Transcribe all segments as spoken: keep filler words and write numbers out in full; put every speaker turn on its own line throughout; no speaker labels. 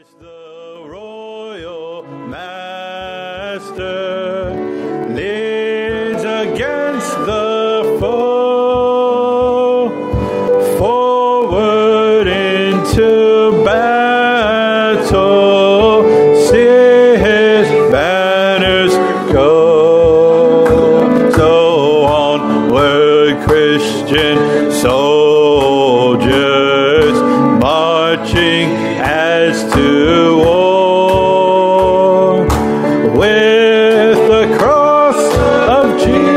The royal master leads against the foe, forward into battle, see his banners go. So onward, Christian soldiers, marching as to war, with the cross of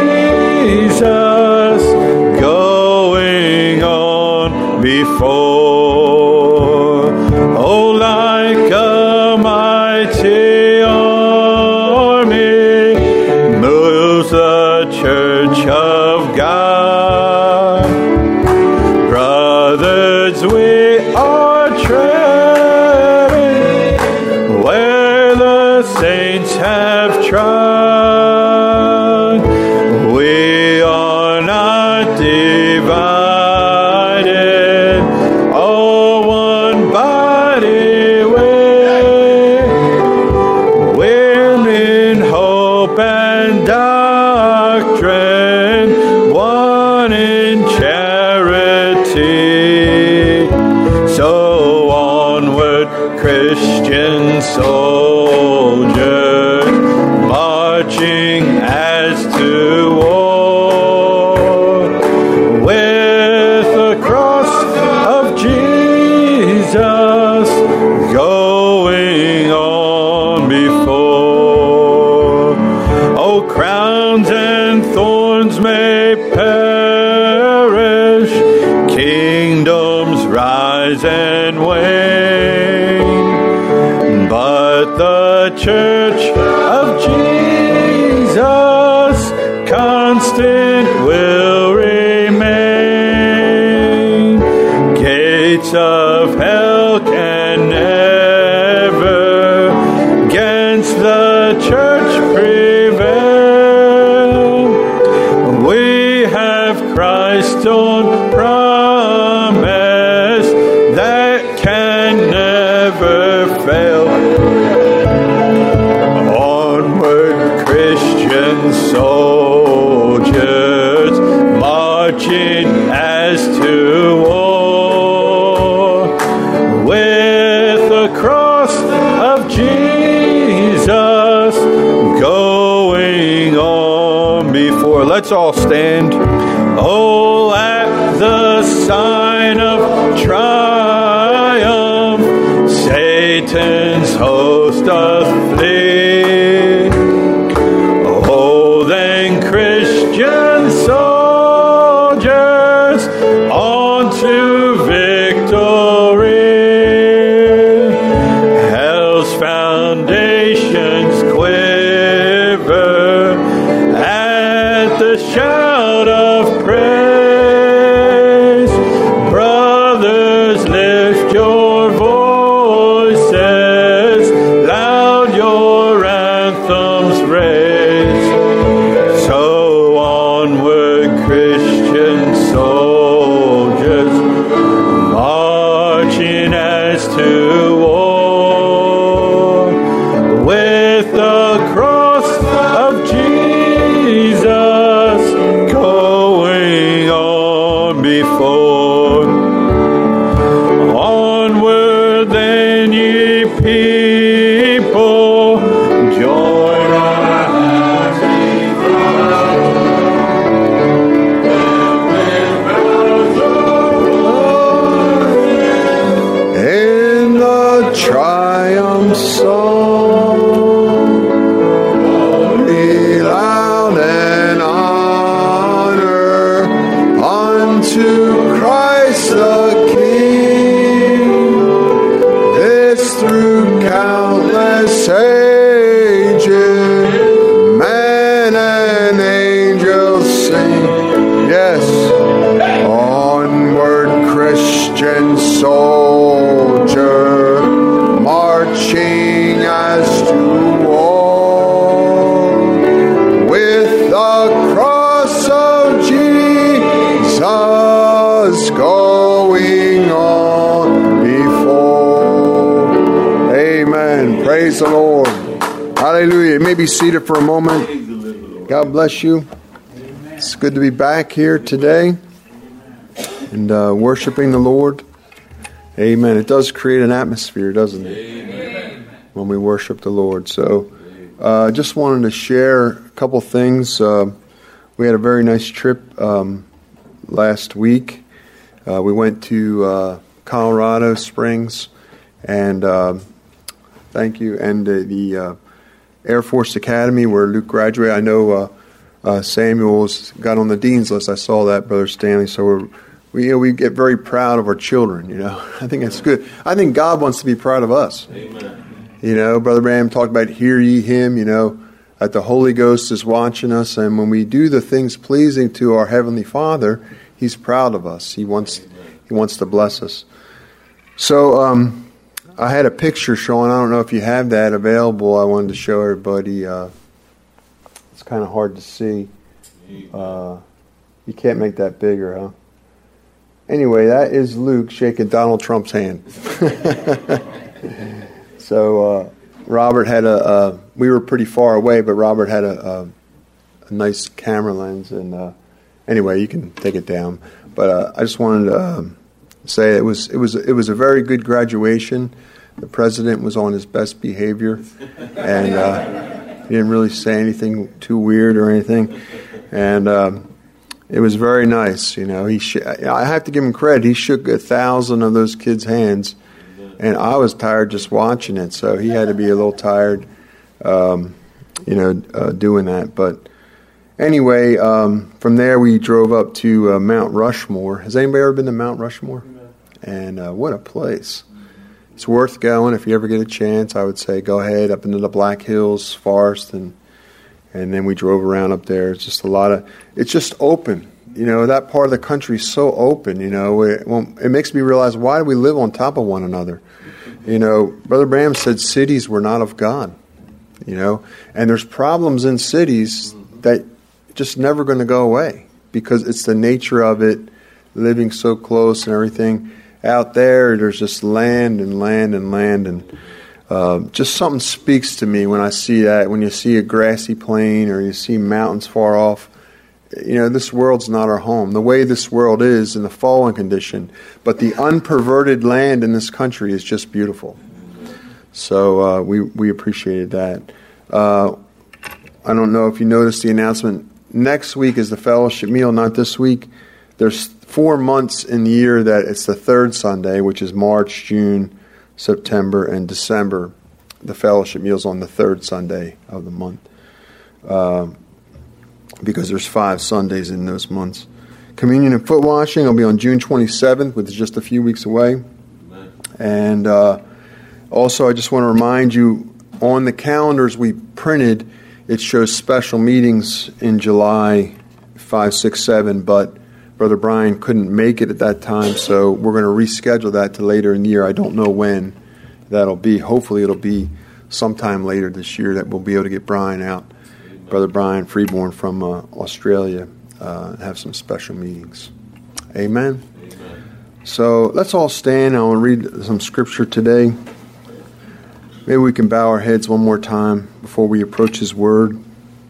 Jesus going on before. Oh, like a mighty army moves the church of God. Brothers, we are treading where the saints have trod. We are not divided, all one body way, women, hope and doctrine, one in charity. So onward, Christian soldiers, marching as to war, with the cross of Jesus going on before. Oh, crowns and thorns may perish, kingdoms rise and wane, but the church of Jesus constant will remain. Gates of hell can never against the church prevail. We have Christ's own promise that can never fail. Onward, Christian soldiers, marching as to war, with the cross of Jesus going on before. Let's all stand. Oh, at the sign of triumph, Satan's host doth flee. Oh, then, Christian soldiers, on to victory. Hell's foundations quiver at the shout of praise. Brothers, lift your voices, loud your anthems raise. So onward, Christian soldiers, marching as to war, with the cross of Jesus going on before. Onward then, ye people, join our happy in the triumph song, glory loud and honor unto Christ the King. This through countless ages, men and angels sing. Yes, onward, Christian soldier, marching as to war, with the cross of Jesus going on before.
Amen. Praise the Lord. Hallelujah. You may be seated for a moment. God bless you. It's good to be back here today and uh, worshiping the Lord. Amen. It does create an atmosphere, doesn't it? Amen. When we worship the Lord. So I uh, just wanted to share a couple things. Uh, we had a very nice trip um, last week. Uh, we went to uh, Colorado Springs, and uh, thank you, and uh, the uh, Air Force Academy where Luke graduated. I know uh, uh, Samuel's got on the dean's list. I saw that, Brother Stanley. So we're, we you know, we get very proud of our children. You know, I think that's good. I think God wants to be proud of us. Amen. You know, Brother Branham talked about hear ye him. You know, that the Holy Ghost is watching us, and when we do the things pleasing to our Heavenly Father, He's proud of us. He wants He wants to bless us. So um, I had a picture showing. I don't know if you have that available. I wanted to show everybody. Uh, it's kind of hard to see. Uh, you can't make that bigger, huh? Anyway, that is Luke shaking Donald Trump's hand. So uh, Robert had a. Uh, we were pretty far away, but Robert had a, a, a nice camera lens, and uh, anyway, you can take it down. But uh, I just wanted to. Um, Say it was it was it was a very good graduation. The president was on his best behavior, and uh, he didn't really say anything too weird or anything, and um, it was very nice. You know, he sh- I have to give him credit. He shook a thousand of those kids' hands, and I was tired just watching it. So he had to be a little tired, um, you know, uh, doing that. But anyway, um, from there we drove up to uh, Mount Rushmore. Has anybody ever been to Mount Rushmore? And uh, what a place. It's worth going. If you ever get a chance, I would say go ahead up into the Black Hills Forest, and and then we drove around up there. It's just a lot of, it's just open. You know, that part of the country is so open, you know. It, well, it makes me realize, why do we live on top of one another? You know, Brother Branham said cities were not of God, you know. And there's problems in cities that just never going to go away because it's the nature of it, living so close and everything. Out there, there's just land and land and land, and uh, just something speaks to me when I see that. When you see a grassy plain or you see mountains far off, you know, this world's not our home. The way this world is in the fallen condition, but the unperverted land in this country is just beautiful. So uh, we we appreciated that. Uh, I don't know if you noticed the announcement. Next week is the fellowship meal, not this week. There's four months in the year that it's the third Sunday, which is March, June, September, and December. The fellowship meal's on the third Sunday of the month, uh, because there's five Sundays in those months. Communion and foot washing will be on June twenty-seventh, which is just a few weeks away. Amen. And uh, also, I just want to remind you, on the calendars we printed, it shows special meetings in July five, six, seven, but Brother Brian couldn't make it at that time, so we're going to reschedule that to later in the year. I don't know when that'll be. Hopefully it'll be sometime later this year that we'll be able to get Brian out, Amen. Brother Brian Freeborn from uh, Australia, uh, and have some special meetings. Amen? Amen. So let's all stand. I want to read some scripture today. Maybe we can bow our heads one more time before we approach His Word.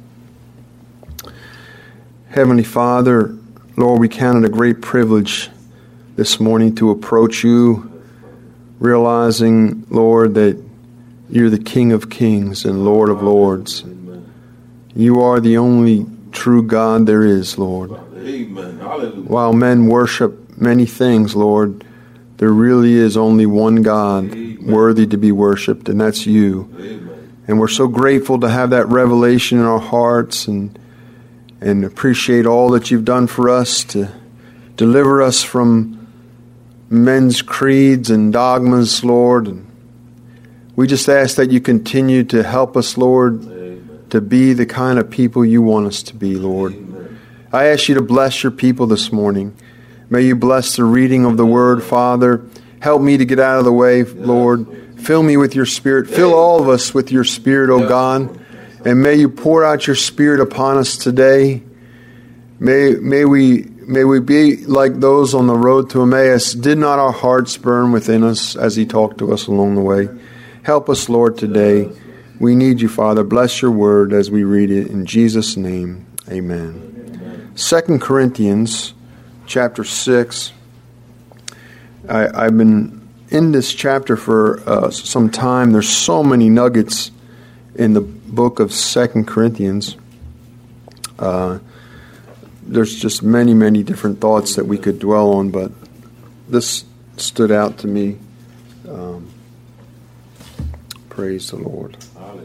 Heavenly Father, Lord, we count it a great privilege this morning to approach You, realizing, Lord, that You're the King of Kings and Lord of Lords. You are the only true God there is, Lord. Amen. While men worship many things, Lord, there really is only one God Amen. Worthy to be worshipped, and that's You. Amen. And we're so grateful to have that revelation in our hearts, and and appreciate all that You've done for us to deliver us from men's creeds and dogmas, Lord. And we just ask that You continue to help us, Lord, Amen. To be the kind of people You want us to be, Lord. Amen. I ask You to bless Your people this morning. May You bless the reading of the Word, Father. Help me to get out of the way, Lord. Fill me with Your Spirit. Fill all of us with Your Spirit, O God. And may You pour out Your Spirit upon us today. May may we may we be like those on the road to Emmaus. Did not our hearts burn within us as He talked to us along the way? Help us, Lord, today. We need you, Father. Bless your word as we read it. In Jesus' name, amen. Second Corinthians chapter six. I, I've been in this chapter for uh, some time. There's so many nuggets in the book of Second Corinthians. Uh, there's just many, many different thoughts that we could dwell on, but this stood out to me. Um, praise the Lord.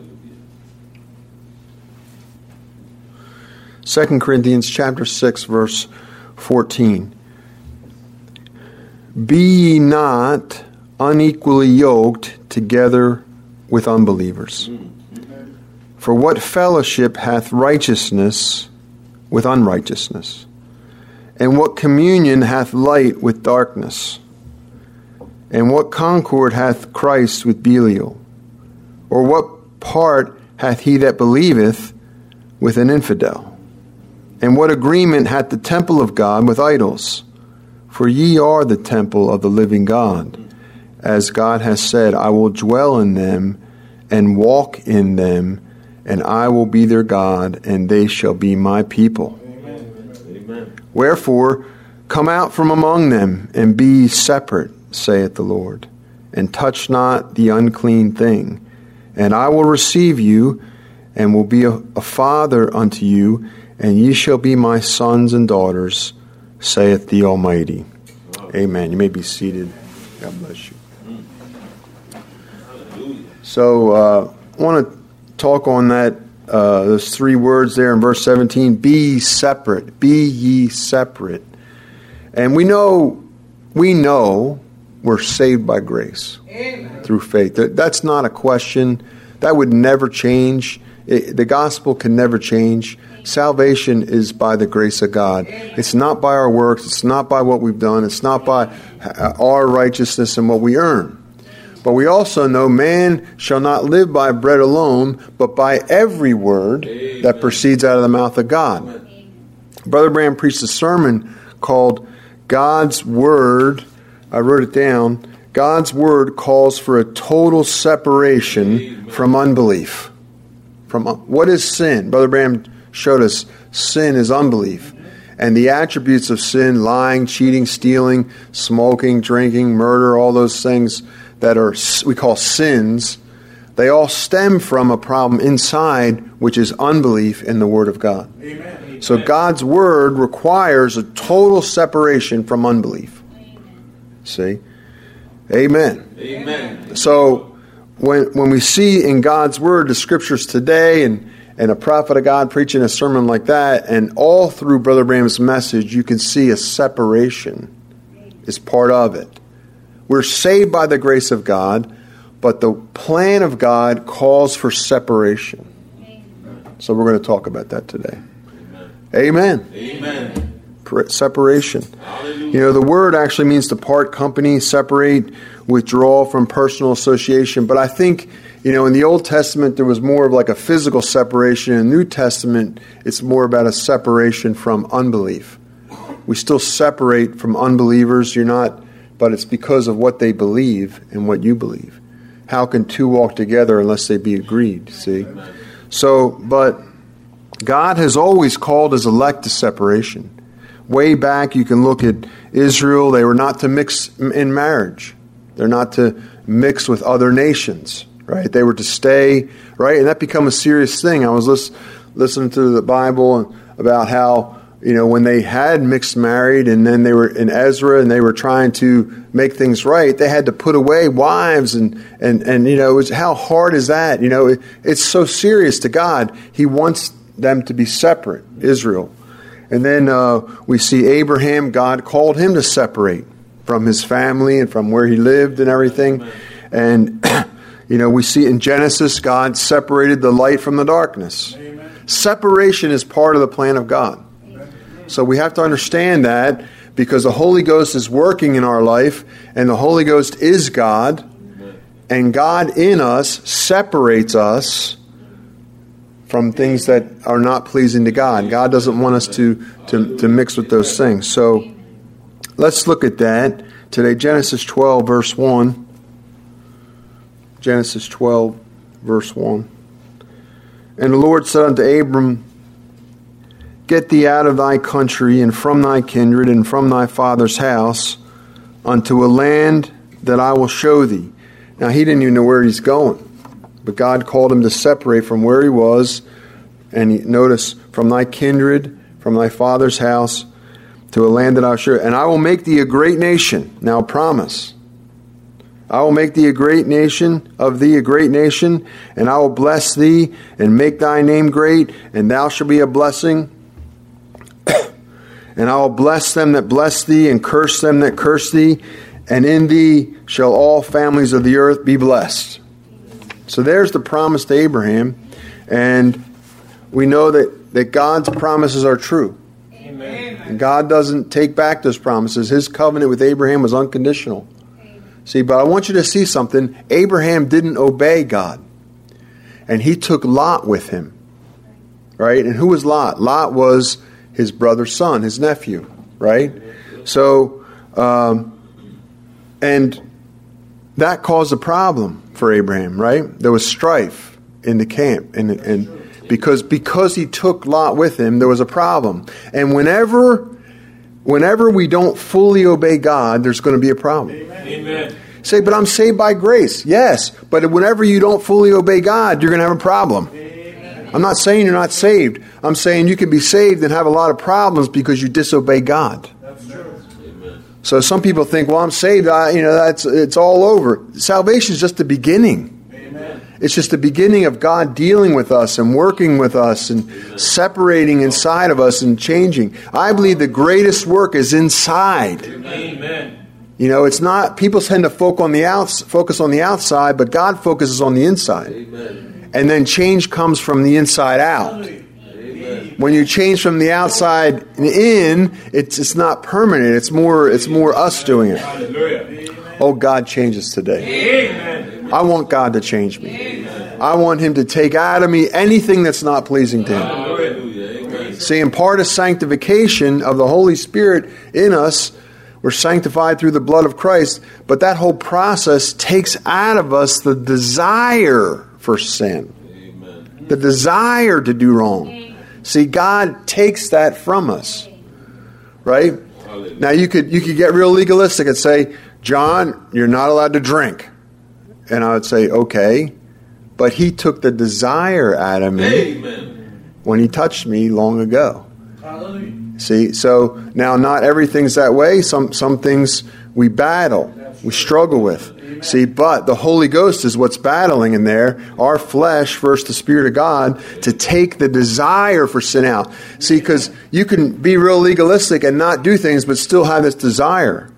Second Corinthians chapter six, verse fourteen. Be ye not unequally yoked together with unbelievers. For what fellowship hath righteousness with unrighteousness? And what communion hath light with darkness? And what concord hath Christ with Belial? Or what part hath he that believeth with an infidel? And what agreement hath the temple of God with idols? For ye are the temple of the living God. As God has said, I will dwell in them and walk in them, and I will be their God, and they shall be my people. Amen. Amen. Wherefore, come out from among them, and be separate, saith the Lord, and touch not the unclean thing. And I will receive you, and will be a, a father unto you, and ye shall be my sons and daughters, saith the Almighty. Amen. You may be seated. God bless you. So, uh, I want to talk on that, uh, those three words there in verse seventeen. Be separate. Be ye separate. And we know, we know we're saved by grace. Amen. Through faith. That's not a question. That would never change. It, the gospel can never change. Salvation is by the grace of God. It's not by our works. It's not by what we've done. It's not by our righteousness and what we earn. But we also know man shall not live by bread alone, but by every word Amen. That proceeds out of the mouth of God. Amen. Brother Branham preached a sermon called God's Word. I wrote it down. God's Word calls for a total separation Amen. From unbelief. From what is sin? Brother Branham showed us sin is unbelief. And the attributes of sin, lying, cheating, stealing, smoking, drinking, murder, all those things that are we call sins, they all stem from a problem inside, which is unbelief in the Word of God. Amen. So God's Word requires a total separation from unbelief. See? Amen. Amen. So when when we see in God's Word the Scriptures today and and a prophet of God preaching a sermon like that, and all through Brother Branham's message, you can see a separation is part of it. We're saved by the grace of God, but the plan of God calls for separation. So we're going to talk about that today. Amen. Amen. Amen. Separation. Hallelujah. You know, the word actually means to part company, separate, withdraw from personal association. But I think, you know, in the Old Testament, there was more of like a physical separation. In the New Testament, it's more about a separation from unbelief. We still separate from unbelievers. You're not, but it's because of what they believe and what you believe. How can two walk together unless they be agreed? See? So, but God has always called his elect to separation. Way back, you can look at Israel. They were not to mix in marriage. They're not to mix with other nations, right? They were to stay, right? And that became a serious thing. I was lis- listening to the Bible about how, you know, when they had mixed married and then they were in Ezra and they were trying to make things right, they had to put away wives and, and, and you know, it was, how hard is that? You know, it, it's so serious to God. He wants them to be separate, Israel. And then uh, we see Abraham, God called him to separate from his family and from where he lived and everything. Amen. And, you know, we see in Genesis, God separated the light from the darkness. Amen. Separation is part of the plan of God. Amen. So we have to understand that because the Holy Ghost is working in our life and the Holy Ghost is God. Amen. And God in us separates us from things that are not pleasing to God. God doesn't want us to, to, to mix with those things. So let's look at that today. Genesis twelve, verse one. Genesis twelve, verse one. And the Lord said unto Abram, Get thee out of thy country, and from thy kindred, and from thy father's house, unto a land that I will show thee. Now, he didn't even know where he's going, but God called him to separate from where he was, and he, notice, from thy kindred, from thy father's house, to a land that I will show. And I will make thee a great nation. Now, promise. I will make thee a great nation, of thee a great nation, and I will bless thee, and make thy name great, and thou shalt be a blessing. And I will bless them that bless thee, and curse them that curse thee, and in thee shall all families of the earth be blessed. So there's the promise to Abraham, and we know that, that God's promises are true.
Amen.
And God doesn't take back those promises. His covenant with Abraham was unconditional. See, but I want you to see something. Abraham didn't obey God. And he took Lot with him. Right? And who was Lot? Lot was his brother's son, his nephew. Right? So, um, and that caused a problem for Abraham, right? There was strife in the camp. And, and because, because he took Lot with him, there was a problem. And whenever... Whenever we don't fully obey God, there's going to be a problem.
Amen.
Say, but I'm saved by grace. Yes, but whenever you don't fully obey God, you're going to have a problem. Amen. I'm not saying you're not saved. I'm saying you can be saved and have a lot of problems because you disobey God.
That's true. Amen.
So some people think, well, I'm saved. I, you know, that's it's all over. Salvation is just the beginning.
Amen.
It's just the beginning of God dealing with us and working with us and
Amen.
separating inside of us and changing. I believe the greatest work is inside.
Amen.
You know, it's not, people tend to focus on the outs, focus on the outside, but God focuses on the inside.
Amen.
And then change comes from the inside out.
Amen.
When you change from the outside in, it's it's not permanent. It's more it's more us doing it.
Hallelujah.
Oh, God, change us today.
Amen.
I want God to change me.
Amen.
I want Him to take out of me anything that's not pleasing to Him.
Hallelujah. Amen.
See, and part of sanctification of the Holy Spirit in us, we're sanctified through the blood of Christ, but that whole process takes out of us the desire for sin.
Amen.
The desire to do wrong. See, God takes that from us. Right?
Hallelujah.
Now you could you could get real legalistic and say, John, you're not allowed to drink. And I would say, okay. But He took the desire out of me
Amen.
when He touched me long ago.
Hallelujah.
See, so now not everything's that way. Some some things we battle, we struggle with. See, but the Holy Ghost is what's battling in there. Our flesh versus the Spirit of God to take the desire for sin out. See, because you can be real legalistic and not do things, but still have this desire.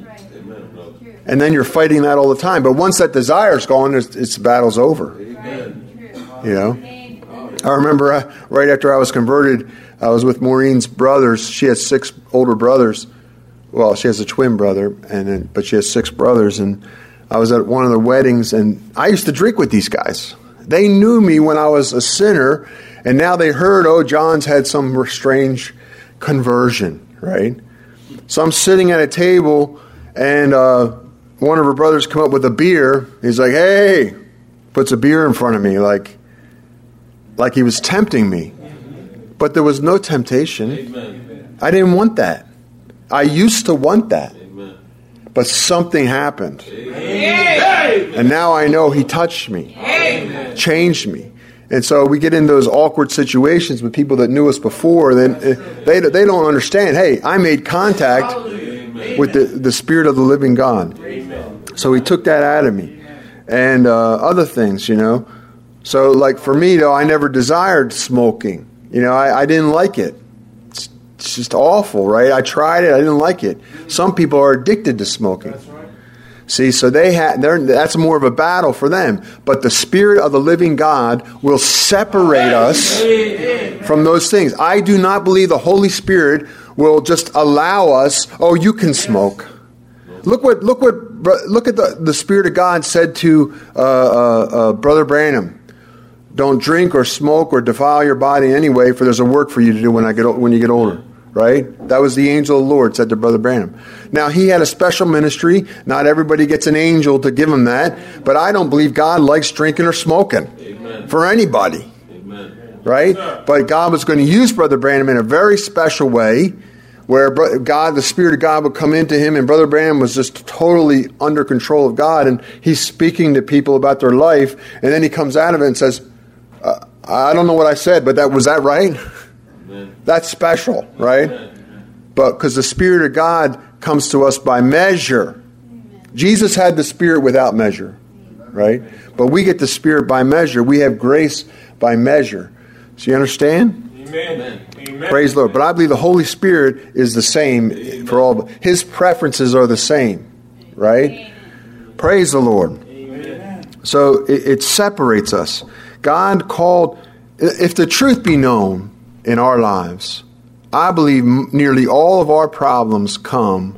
And then you're fighting that all the time. But once that desire's gone, it's, it's the battle's over.
Amen.
You know? I remember uh, right after I was converted, I was with Maureen's brothers. She has six older brothers. Well, she has a twin brother, and then, but she has six brothers. And I was at one of the weddings, and I used to drink with these guys. They knew me when I was a sinner, and now they heard, oh, John's had some strange conversion, right? So I'm sitting at a table, and uh, one of her brothers come up with a beer. He's like, hey, puts a beer in front of me, like, like he was tempting me. But there was no temptation.
Amen.
I didn't want that. I used to want that.
Amen.
But something happened.
Amen.
And now I know He touched me,
Amen.
changed me. And so we get in those awkward situations with people that knew us before. Then they they don't understand, hey, I made contact with the, the Spirit of the living God.
Amen.
So He took that out of me. And uh, other things, you know. So like for me, though, I never desired smoking. You know, I, I didn't like it. It's, it's just awful, right? I tried it. I didn't like it. Some people are addicted to smoking.
That's right.
See, so they had that's more of a battle for them. But the Spirit of the living God will separate us from those things. I do not believe the Holy Spirit will just allow us, oh, you can smoke. Look what look what look at the, the Spirit of God said to uh, uh, uh, Brother Branham. Don't drink or smoke or defile your body anyway, for there's a work for you to do when I get when you get older. right? That was the angel of the Lord, said to Brother Branham. Now, he had a special ministry. Not everybody gets an angel to give him that. But I don't believe God likes drinking or smoking. Amen. For anybody. Amen. Right? But God was going to use Brother Branham in a very special way, where God, the Spirit of God would come into him, and Brother Branham was just totally under control of God, and he's speaking to people about their life, and then he comes out of it and says, uh, I don't know what I said, but that was that right? Amen. That's special, right? Amen. But because the Spirit of God comes to us by measure. Amen. Jesus had the Spirit without measure, right? But we get the Spirit by measure. We have grace by measure. So you understand?
Amen. Amen.
Praise the Lord. But I believe the Holy Spirit is the same Amen. For all. His preferences are the same, right? Amen. Praise the Lord. Amen. So it, it separates us. God called, if the truth be known in our lives, I believe nearly all of our problems come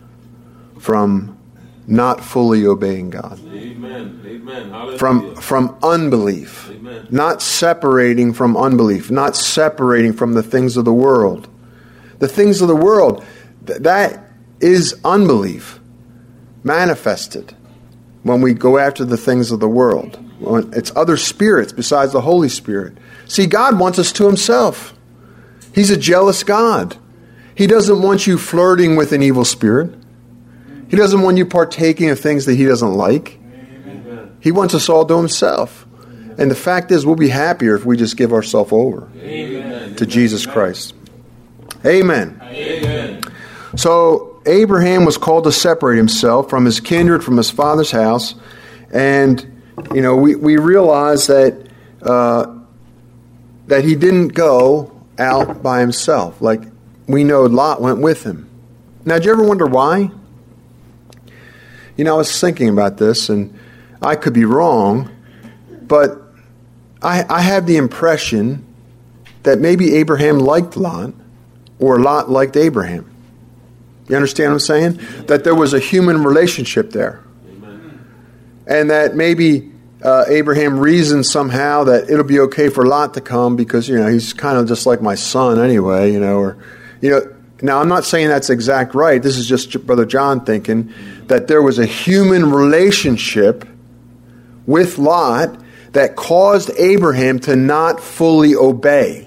from not fully obeying God.
Amen. Amen.
From, from unbelief. Amen. Not separating from unbelief. Not separating from the things of the world. The things of the world, th- that is unbelief manifested when we go after the things of the world. It's other spirits besides the Holy Spirit. See, God wants us to himself. He's a jealous God. He doesn't want you flirting with an evil spirit. He doesn't want you partaking of things that he doesn't like. Amen. He wants us all to himself. And the fact is, we'll be happier if we just give ourselves over Amen. To Jesus Christ. Amen. Amen. So Abraham was called to separate himself from his kindred, from his father's house. And You know, we, we realize that uh, that he didn't go out by himself. Like, we know Lot went with him. Now, did you ever wonder why? You know, I was thinking about this, and I could be wrong, but I, I have the impression that maybe Abraham liked Lot, or Lot liked Abraham. You understand what I'm saying? That there was a human relationship there. And that maybe uh, Abraham reasoned somehow that it'll be okay for Lot to come because, you know, he's kind of just like my son anyway, you know. Or, you know. Now, I'm not saying that's exact right. This is just Brother John thinking that there was a human relationship with Lot that caused Abraham to not fully obey.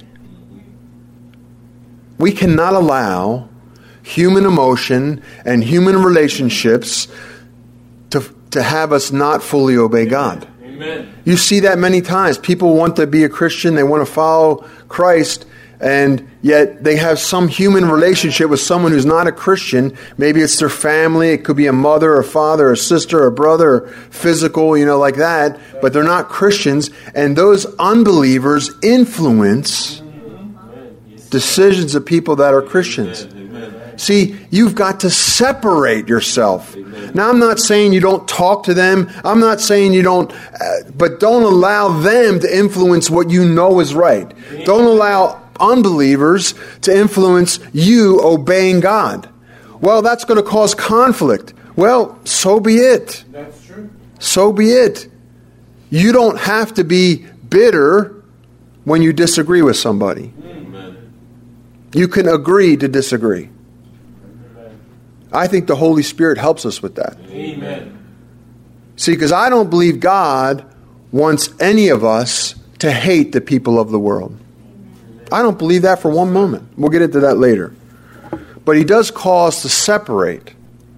We cannot allow human emotion and human relationships to to have us not fully obey God. Amen. You see that many times. People want to be a Christian, they want to follow Christ, and yet they have some human relationship with someone who's not a Christian. Maybe it's their family, it could be a mother, a father, a sister, a brother, or physical, you know, like that, but they're not Christians, and those unbelievers influence decisions of people that are Christians. See, you've got to separate yourself. Amen. Now, I'm not saying you don't talk to them. I'm not saying you don't, uh, but don't allow them to influence what you know is right. Amen. Don't allow unbelievers to influence you obeying God. Well, that's going to cause conflict. Well, so be it.
That's true.
So be it. You don't have to be bitter when you disagree with somebody. Amen. You can agree to disagree. I think the Holy Spirit helps us with that.
Amen.
See, because I don't believe God wants any of us to hate the people of the world. I don't believe that for one moment. We'll get into that later. But he does call us to separate.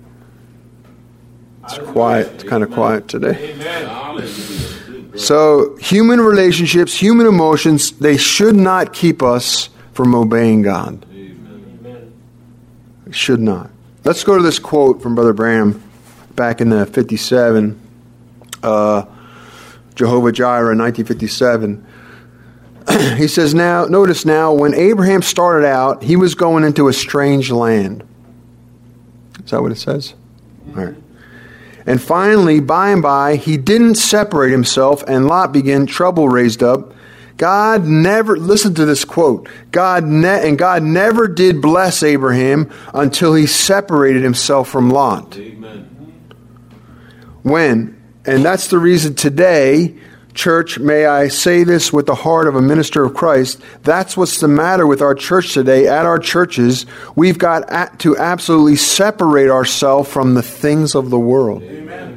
It's quiet. It's kind of quiet today.
Amen.
So, human relationships, human emotions, they should not keep us from obeying God.
Amen.
They should not. Let's go to this quote from Brother Branham back in the fifty-seven, uh, Jehovah Jireh, nineteen fifty-seven. He says, now, notice now, when Abraham started out, he was going into a strange land. Is that what it says? All right. And finally, by and by, he didn't separate himself, and Lot began, trouble raised up. God never, listen to this quote, God ne- and God never did bless Abraham until he separated himself from Lot.
Amen.
When, and that's the reason today, church, may I say this with the heart of a minister of Christ, that's what's the matter with our church today. At our churches, we've got to absolutely separate ourselves from the things of the world.
Amen.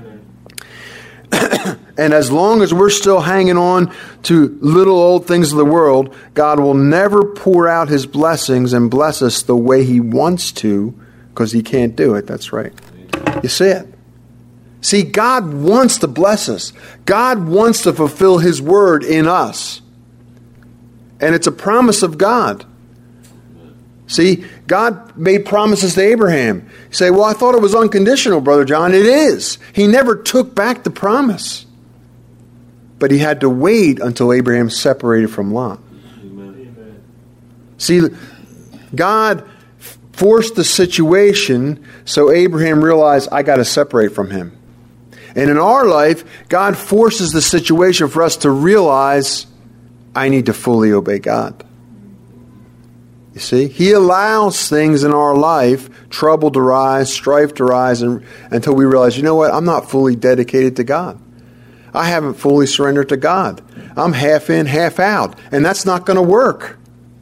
And as long as we're still hanging on to little old things of the world, God will never pour out His blessings and bless us the way He wants to, because He can't do it. That's right. You see it? See, God wants to bless us. God wants to fulfill His word in us. And it's a promise of God. See, God made promises to Abraham. You say, well, I thought it was unconditional, Brother John. It is. He never took back the promise. But he had to wait until Abraham separated from Lot.
Amen.
See, God forced the situation so Abraham realized, I got to separate from him. And in our life, God forces the situation for us to realize, I need to fully obey God. You see, He allows things in our life, trouble to rise, strife to rise, and, until we realize, you know what, I'm not fully dedicated to God. I haven't fully surrendered to God. I'm half in, half out. And that's not going to work.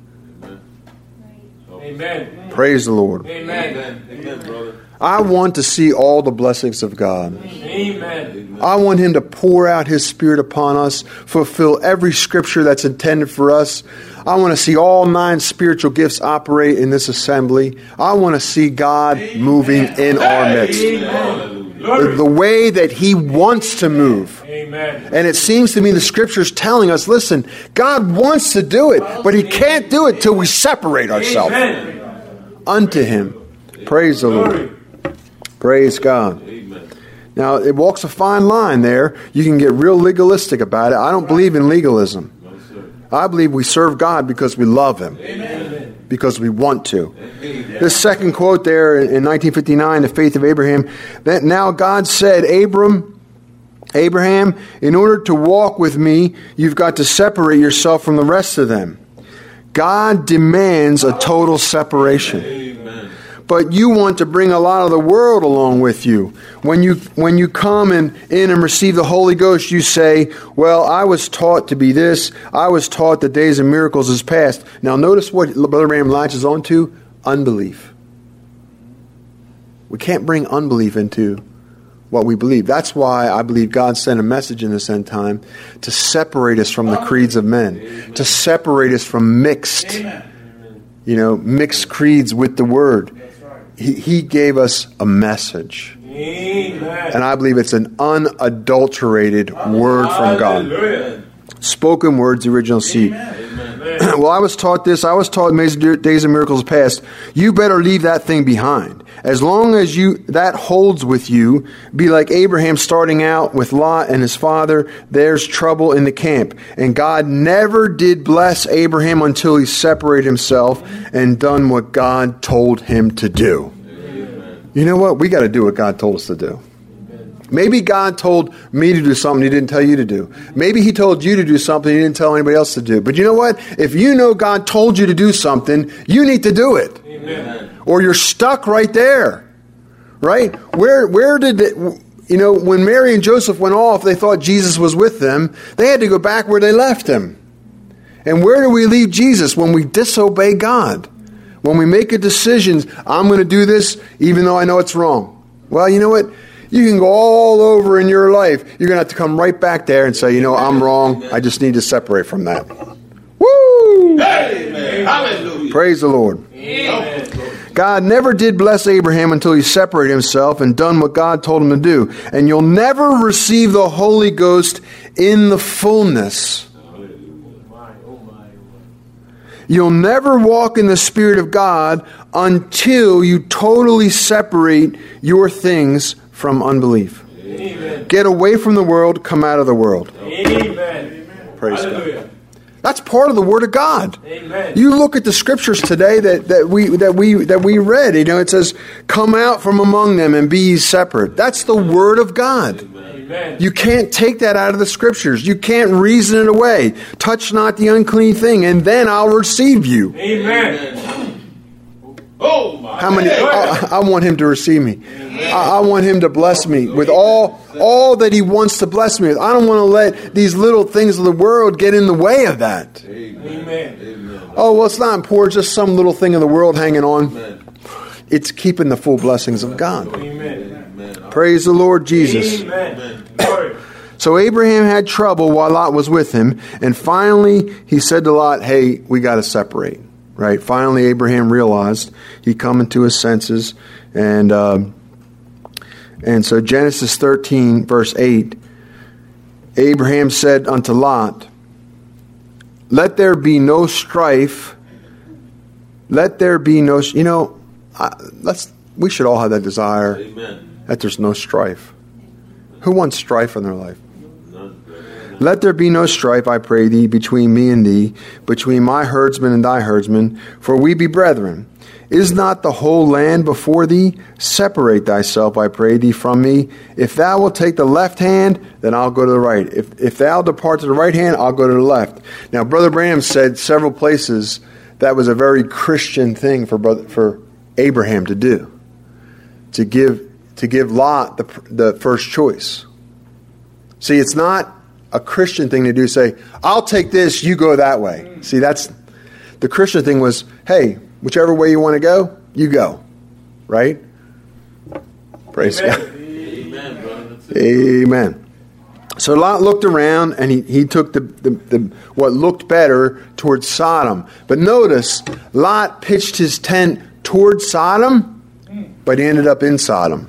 Amen.
Praise the Lord.
Amen. Amen. Amen, brother.
I want to see all the blessings of God.
Amen.
I want Him to pour out His Spirit upon us, fulfill every scripture that's intended for us. I want to see all nine spiritual gifts operate in this assembly. I want to see God moving in our midst.
Amen.
The, the way that He wants to move.
Amen.
And it seems to me the Scripture's telling us, listen, God wants to do it, but He can't do it till we separate ourselves
Amen.
unto Him. Praise the Lord. Praise God.
Amen.
Now, it walks a fine line there. You can get real legalistic about it. I don't believe in legalism.
No, sir.
I believe we serve God because we love Him.
Amen.
Because we want to.
Amen.
This second quote there in nineteen fifty-nine, the faith of Abraham, that now God said, Abram, Abraham, in order to walk with me, you've got to separate yourself from the rest of them. God demands a total separation.
Amen.
But you want to bring a lot of the world along with you. When you when you come and in and receive the Holy Ghost, you say, well, I was taught to be this. I was taught the days of miracles is past. Now notice what Brother Branham latches on to: unbelief. We can't bring unbelief into what we believe. That's why I believe God sent a message in this end time to separate us from the creeds of men. Amen. To separate us from mixed, Amen. you know, mixed creeds with the Word. He, he gave us a message.
Amen.
And I believe it's an unadulterated word from God.
Hallelujah.
Spoken words, the original seed. Well, I was taught this. I was taught days of miracles past. You better leave that thing behind. As long as you that holds with you, be like Abraham starting out with Lot and his father, there's trouble in the camp. And God never did bless Abraham until he separated himself and done what God told him to do. Amen. You know what? We got to do what God told us to do. Maybe God told me to do something He didn't tell you to do. Maybe He told you to do something He didn't tell anybody else to do. But you know what? If you know God told you to do something, you need to do it.
Amen.
Or you're stuck right there. Right? Where where did it, you know, when Mary and Joseph went off, they thought Jesus was with them. They had to go back where they left Him. And where do we leave Jesus? When we disobey God. When we make a decision, I'm going to do this even though I know it's wrong. Well, you know what? You can go all over in your life. You're going to have to come right back there and say, you know, I'm wrong. I just need to separate from that. Woo!
Amen. Hallelujah.
Praise the Lord.
Amen.
God never did bless Abraham until he separated himself and done what God told him to do. And you'll never receive the Holy Ghost in the fullness. You'll never walk in the Spirit of God until you totally separate your things from unbelief.
Amen.
Get away from the world, come out of the world.
Amen.
Praise
Hallelujah.
God. That's part of the Word of God.
Amen.
You look at the scriptures today that, that we that we that we read. You know, it says, "Come out from among them and be ye separate." That's the Word of God.
Amen.
You can't take that out of the scriptures. You can't reason it away. Touch not the unclean thing, and then I'll receive you.
Amen. Oh, my
How many? I, I want him to receive me. I, I want him to bless me with all all that he wants to bless me with. I don't want to let these little things of the world get in the way of that.
Amen.
Oh, well, it's not important. Just some little thing of the world hanging on. It's keeping the full blessings of God.
Amen.
Praise the Lord Jesus.
Amen.
So Abraham had trouble while Lot was with him. And finally, he said to Lot, hey, we got to separate. Right? Finally, Abraham realized he come into his senses. And um, and so Genesis thirteen, verse eight, Abraham said unto Lot, let there be no strife. Let there be no, you know, uh, let's, we should all have that desire.
Amen.
That there's no strife. Who wants strife in their life? Let there be no strife, I pray thee, between me and thee, between my herdsmen and thy herdsmen, for we be brethren. Is not the whole land before thee? Separate thyself, I pray thee, from me. If thou wilt take the left hand, then I'll go to the right. If if thou depart to the right hand, I'll go to the left. Now, Brother Branham said several places that was a very Christian thing for brother, for Abraham to do, to give to give Lot the the first choice. See, it's not a Christian thing to do, say, I'll take this, you go that way. See, that's, the Christian thing was, hey, whichever way you want to go, you go. Right? Praise
Amen.
God.
Amen, brother.
Amen. So Lot looked around and he, he took the, the, the what looked better towards Sodom. But notice, Lot pitched his tent towards Sodom, but he ended up in Sodom.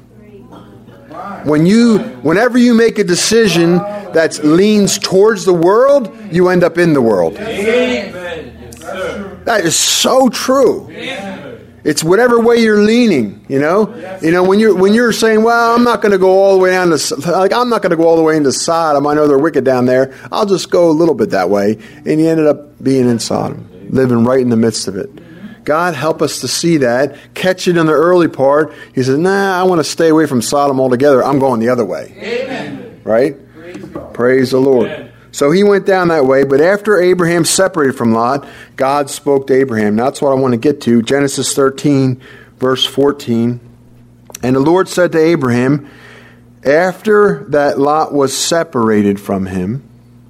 When you, whenever you make a decision that leans towards the world, you end up in the world.
Amen. Yes, sir.
That is so true.
Amen.
It's whatever way you're leaning, you know. You know, when you're when you're saying, "Well, I'm not going to go all the way down to like I'm not going to go all the way into Sodom. I know they're wicked down there. I'll just go a little bit that way," and you ended up being in Sodom, living right in the midst of it. God help us to see that, catch it in the early part. He says, nah, I want to stay away from Sodom altogether. I'm going the other way.
Amen.
Right?
Praise God.
Praise the Lord.
Amen.
So he went down that way, but after Abraham separated from Lot, God spoke to Abraham. Now, that's what I want to get to. Genesis thirteen, verse fourteen. And the Lord said to Abraham, after that Lot was separated from him,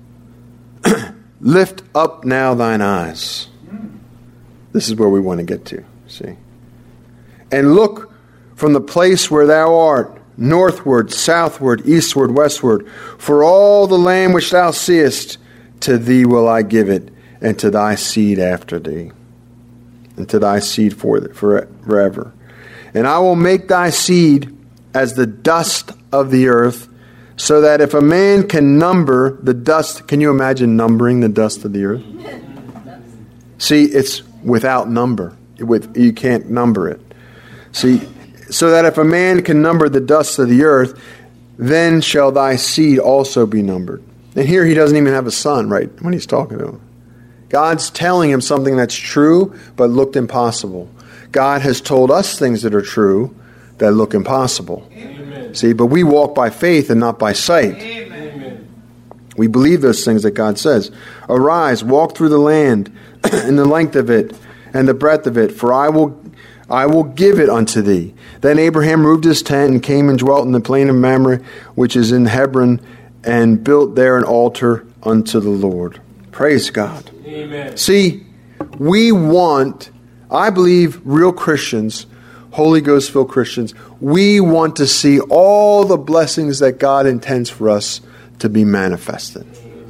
lift up now thine eyes. This is where we want to get to, see. And look from the place where thou art, northward, southward, eastward, westward. For all the land which thou seest, to thee will I give it, and to thy seed after thee, and to thy seed for forever. And I will make thy seed as the dust of the earth, so that if a man can number the dust, can you imagine numbering the dust of the earth? See, it's without number. With you can't number it. See, so that if a man can number the dust of the earth, then shall thy seed also be numbered. And here he doesn't even have a son, right, when he's talking to him. God's telling him something that's true, but looked impossible. God has told us things that are true that look impossible.
Amen.
See, but we walk by faith and not by sight.
Amen.
We believe those things that God says. Arise, walk through the land, in the length of it, and the breadth of it, for I will I will give it unto thee. Then Abraham moved his tent and came and dwelt in the plain of Mamre, which is in Hebron, and built there an altar unto the Lord. Praise God.
Amen.
See, we want, I believe, real Christians, Holy Ghost-filled Christians, we want to see all the blessings that God intends for us to be manifested.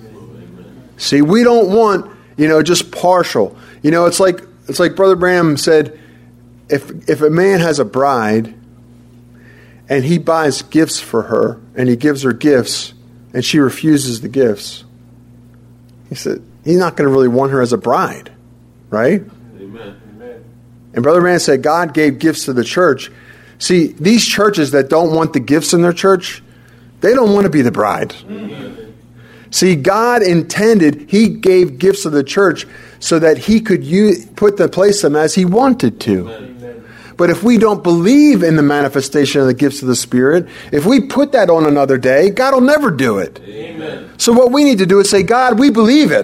See, we don't want, you know, just partial. You know, it's like it's like Brother Branham said, if if a man has a bride and he buys gifts for her and he gives her gifts and she refuses the gifts, he said he's not going to really want her as a bride, right?
Amen. Amen.
And Brother Branham said God gave gifts to the church. See, these churches that don't want the gifts in their church, they don't want to be the bride.
Amen.
See, God intended, He gave gifts to the church so that He could use, put the place them as He wanted to.
Amen.
But if we don't believe in the manifestation of the gifts of the Spirit, if we put that on another day, God will never do it.
Amen.
So what we need to do is say, God, we believe it.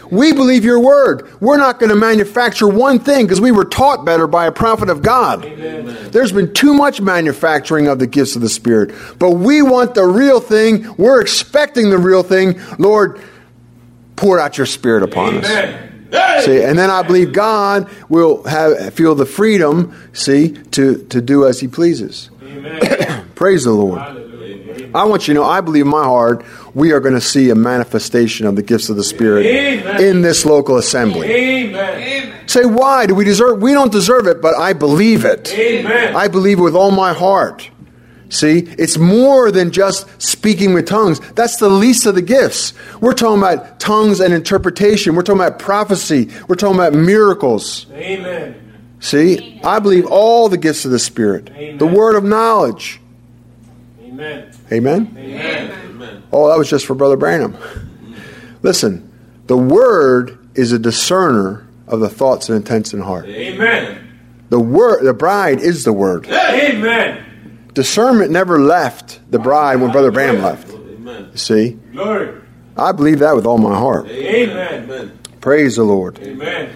We believe your word. We're not going to manufacture one thing because we were taught better by a prophet of God.
Amen.
There's been too much manufacturing of the gifts of the Spirit. But we want the real thing. We're expecting the real thing. Lord, pour out your Spirit upon us.
Amen.
See, and then I believe God will have feel the freedom, see, to, to do as He pleases.
Amen.
Praise the Lord.
Hallelujah.
I want you to know, I believe in my heart, we are going to see a manifestation of the gifts of the Spirit
Amen.
in this local assembly.
Amen.
Say, why do we deserve? We don't deserve it, but I believe it.
Amen.
I believe it with all my heart. See, it's more than just speaking with tongues. That's the least of the gifts. We're talking about tongues and interpretation. We're talking about prophecy. We're talking about miracles.
Amen.
See, I believe all the gifts of the Spirit.
Amen.
The word of knowledge.
Amen.
Amen?
Amen.
Oh, that was just for Brother Branham. Listen, the word is a discerner of the thoughts and intents in heart.
Amen.
The word, the bride is the word.
Amen.
Discernment never left the bride when Brother Branham left.
Amen.
You see?
Glory.
I believe that with all my heart.
Amen.
Praise the Lord.
Amen.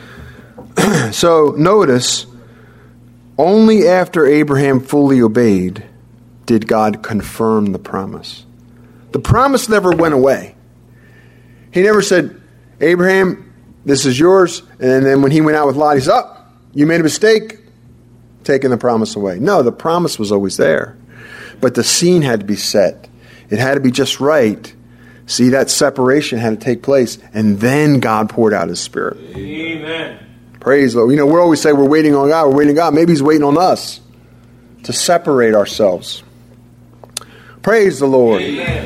So notice, only after Abraham fully obeyed did God confirm the promise. The promise never went away. He never said, Abraham, this is yours. And then when he went out with Lot, he said, oh, you made a mistake, taking the promise away. No, the promise was always there. But the scene had to be set. It had to be just right. See, that separation had to take place. And then God poured out His Spirit.
Amen.
Praise the Lord. You know, we always say we're waiting on God. We're waiting on God. Maybe He's waiting on us to separate ourselves. Praise the Lord.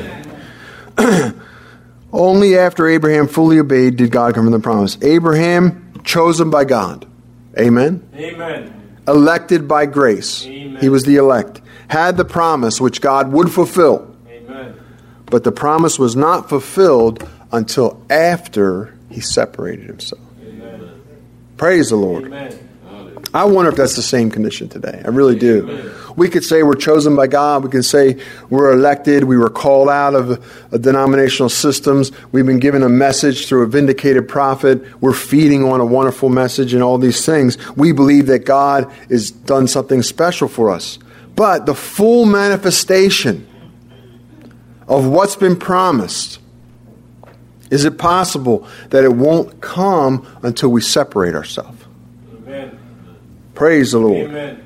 Amen.
Only after Abraham fully obeyed did God confirm the promise. Abraham, chosen by God. Amen.
Amen.
Elected by grace.
Amen.
He was the elect. Had the promise which God would fulfill.
Amen.
But the promise was not fulfilled until after he separated himself.
Amen.
Praise the Lord.
Amen.
I wonder if that's the same condition today. I really do.
Amen.
We could say we're chosen by God. We can say we're elected. We were called out of uh, denominational systems. We've been given a message through a vindicated prophet. We're feeding on a wonderful message and all these things. We believe that God has done something special for us. But the full manifestation of what's been promised, is it possible that it won't come until we separate ourselves?
Amen.
Praise the Lord.
Amen.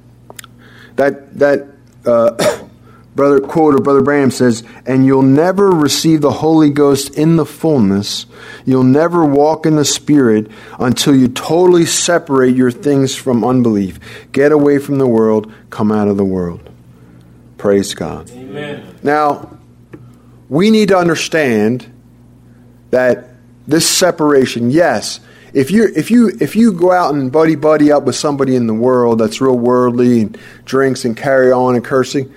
That that uh, brother quote of Brother Branham says, and you'll never receive the Holy Ghost in the fullness. You'll never walk in the Spirit until you totally separate your things from unbelief. Get away from the world. Come out of the world. Praise God.
Amen.
Now, we need to understand that this separation, yes, if you if you if you go out and buddy buddy up with somebody in the world that's real worldly and drinks and carry on and cursing,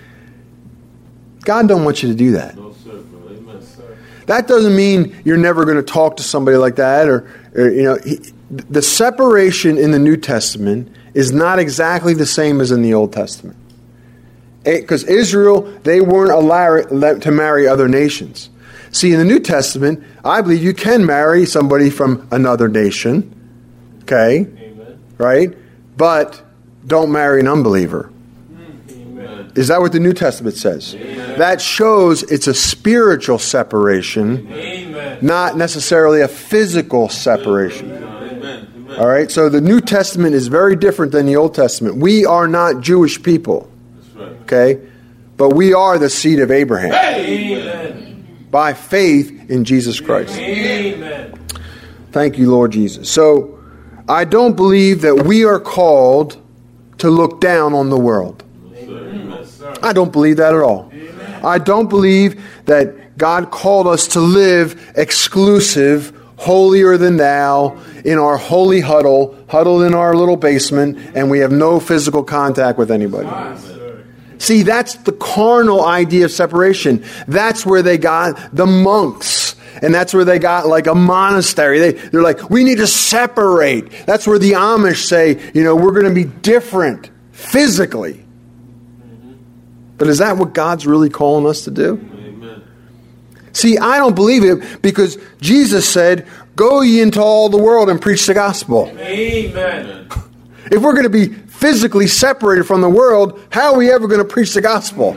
God don't want you to do that.
No, sir. Amen, sir.
That doesn't mean you're never going to talk to somebody like that, or, or you know, he, the separation in the New Testament is not exactly the same as in the Old Testament. Because Israel, they weren't allowed to marry other nations. See, in the New Testament, I believe you can marry somebody from another nation. Okay?
Amen.
Right? But don't marry an unbeliever.
Amen.
Is that what the New Testament says?
Amen.
That shows it's a spiritual separation,
Amen.
not necessarily a physical separation.
Amen. Amen.
All right? So the New Testament is very different than the Old Testament. We are not Jewish people.
That's right.
Okay? But we are the seed of Abraham.
Amen.
By faith in Jesus Christ.
Amen.
Thank you, Lord Jesus. So, I don't believe that we are called to look down on the world.
Amen, sir.
I don't believe that at all.
Amen.
I don't believe that God called us to live exclusive, holier than thou, in our holy huddle, huddled in our little basement, and we have no physical contact with anybody.
Yes, sir.
See, that's the carnal idea of separation. That's where they got the monks. And that's where they got like a monastery. They, they're like, we need to separate. That's where the Amish say, you know, we're going to be different physically. Mm-hmm. But is that what God's really calling us to do?
Amen.
See, I don't believe it because Jesus said, go ye into all the world and preach the gospel.
Amen.
If we're going to be physically separated from the world, how are we ever going to preach the gospel?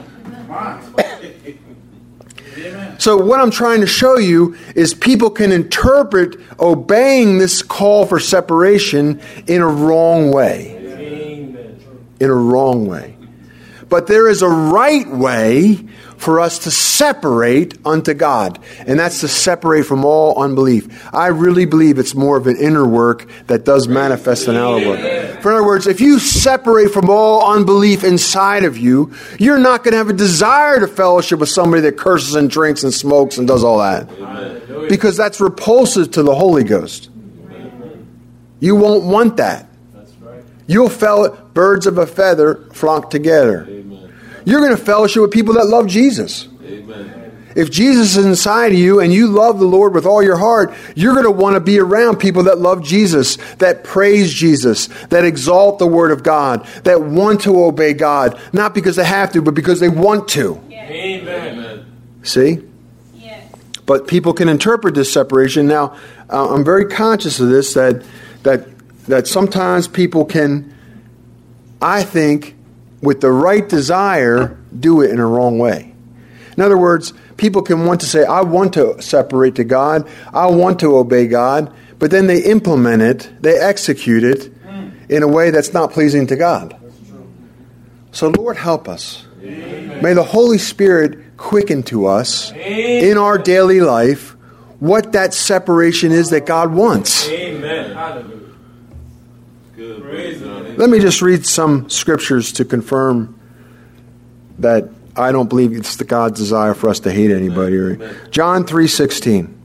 So what I'm trying to show you is people can interpret obeying this call for separation in a wrong way.
Amen.
In a wrong way. But there is a right way for us to separate unto God. And that's to separate from all unbelief. I really believe it's more of an inner work that does manifest an outer work. For in other words, if you separate from all unbelief inside of you, you're not going to have a desire to fellowship with somebody that curses and drinks and smokes and does all that. Because that's repulsive to the Holy Ghost. You won't want that. You'll fellow birds of a feather flock together. You're going to fellowship with people that love Jesus.
Amen.
If Jesus is inside of you and you love the Lord with all your heart, you're going to want to be around people that love Jesus, that praise Jesus, that exalt the Word of God, that want to obey God, not because they have to, but because they want to.
Yes. Amen.
See?
Yes.
But people can interpret this separation. Now, uh, I'm very conscious of this, that that that sometimes people can, I think, with the right desire, do it in a wrong way. In other words, people can want to say, I want to separate to God, I want to obey God, but then they implement it, they execute it in a way that's not pleasing to God. So Lord, help us.
Amen.
May the Holy Spirit quicken to us
Amen.
in our daily life what that separation is that God wants.
Amen. Hallelujah. Good. Praise God.
Let me just read some scriptures to confirm that I don't believe it's the God's desire for us to hate anybody.
Amen.
John three sixteen.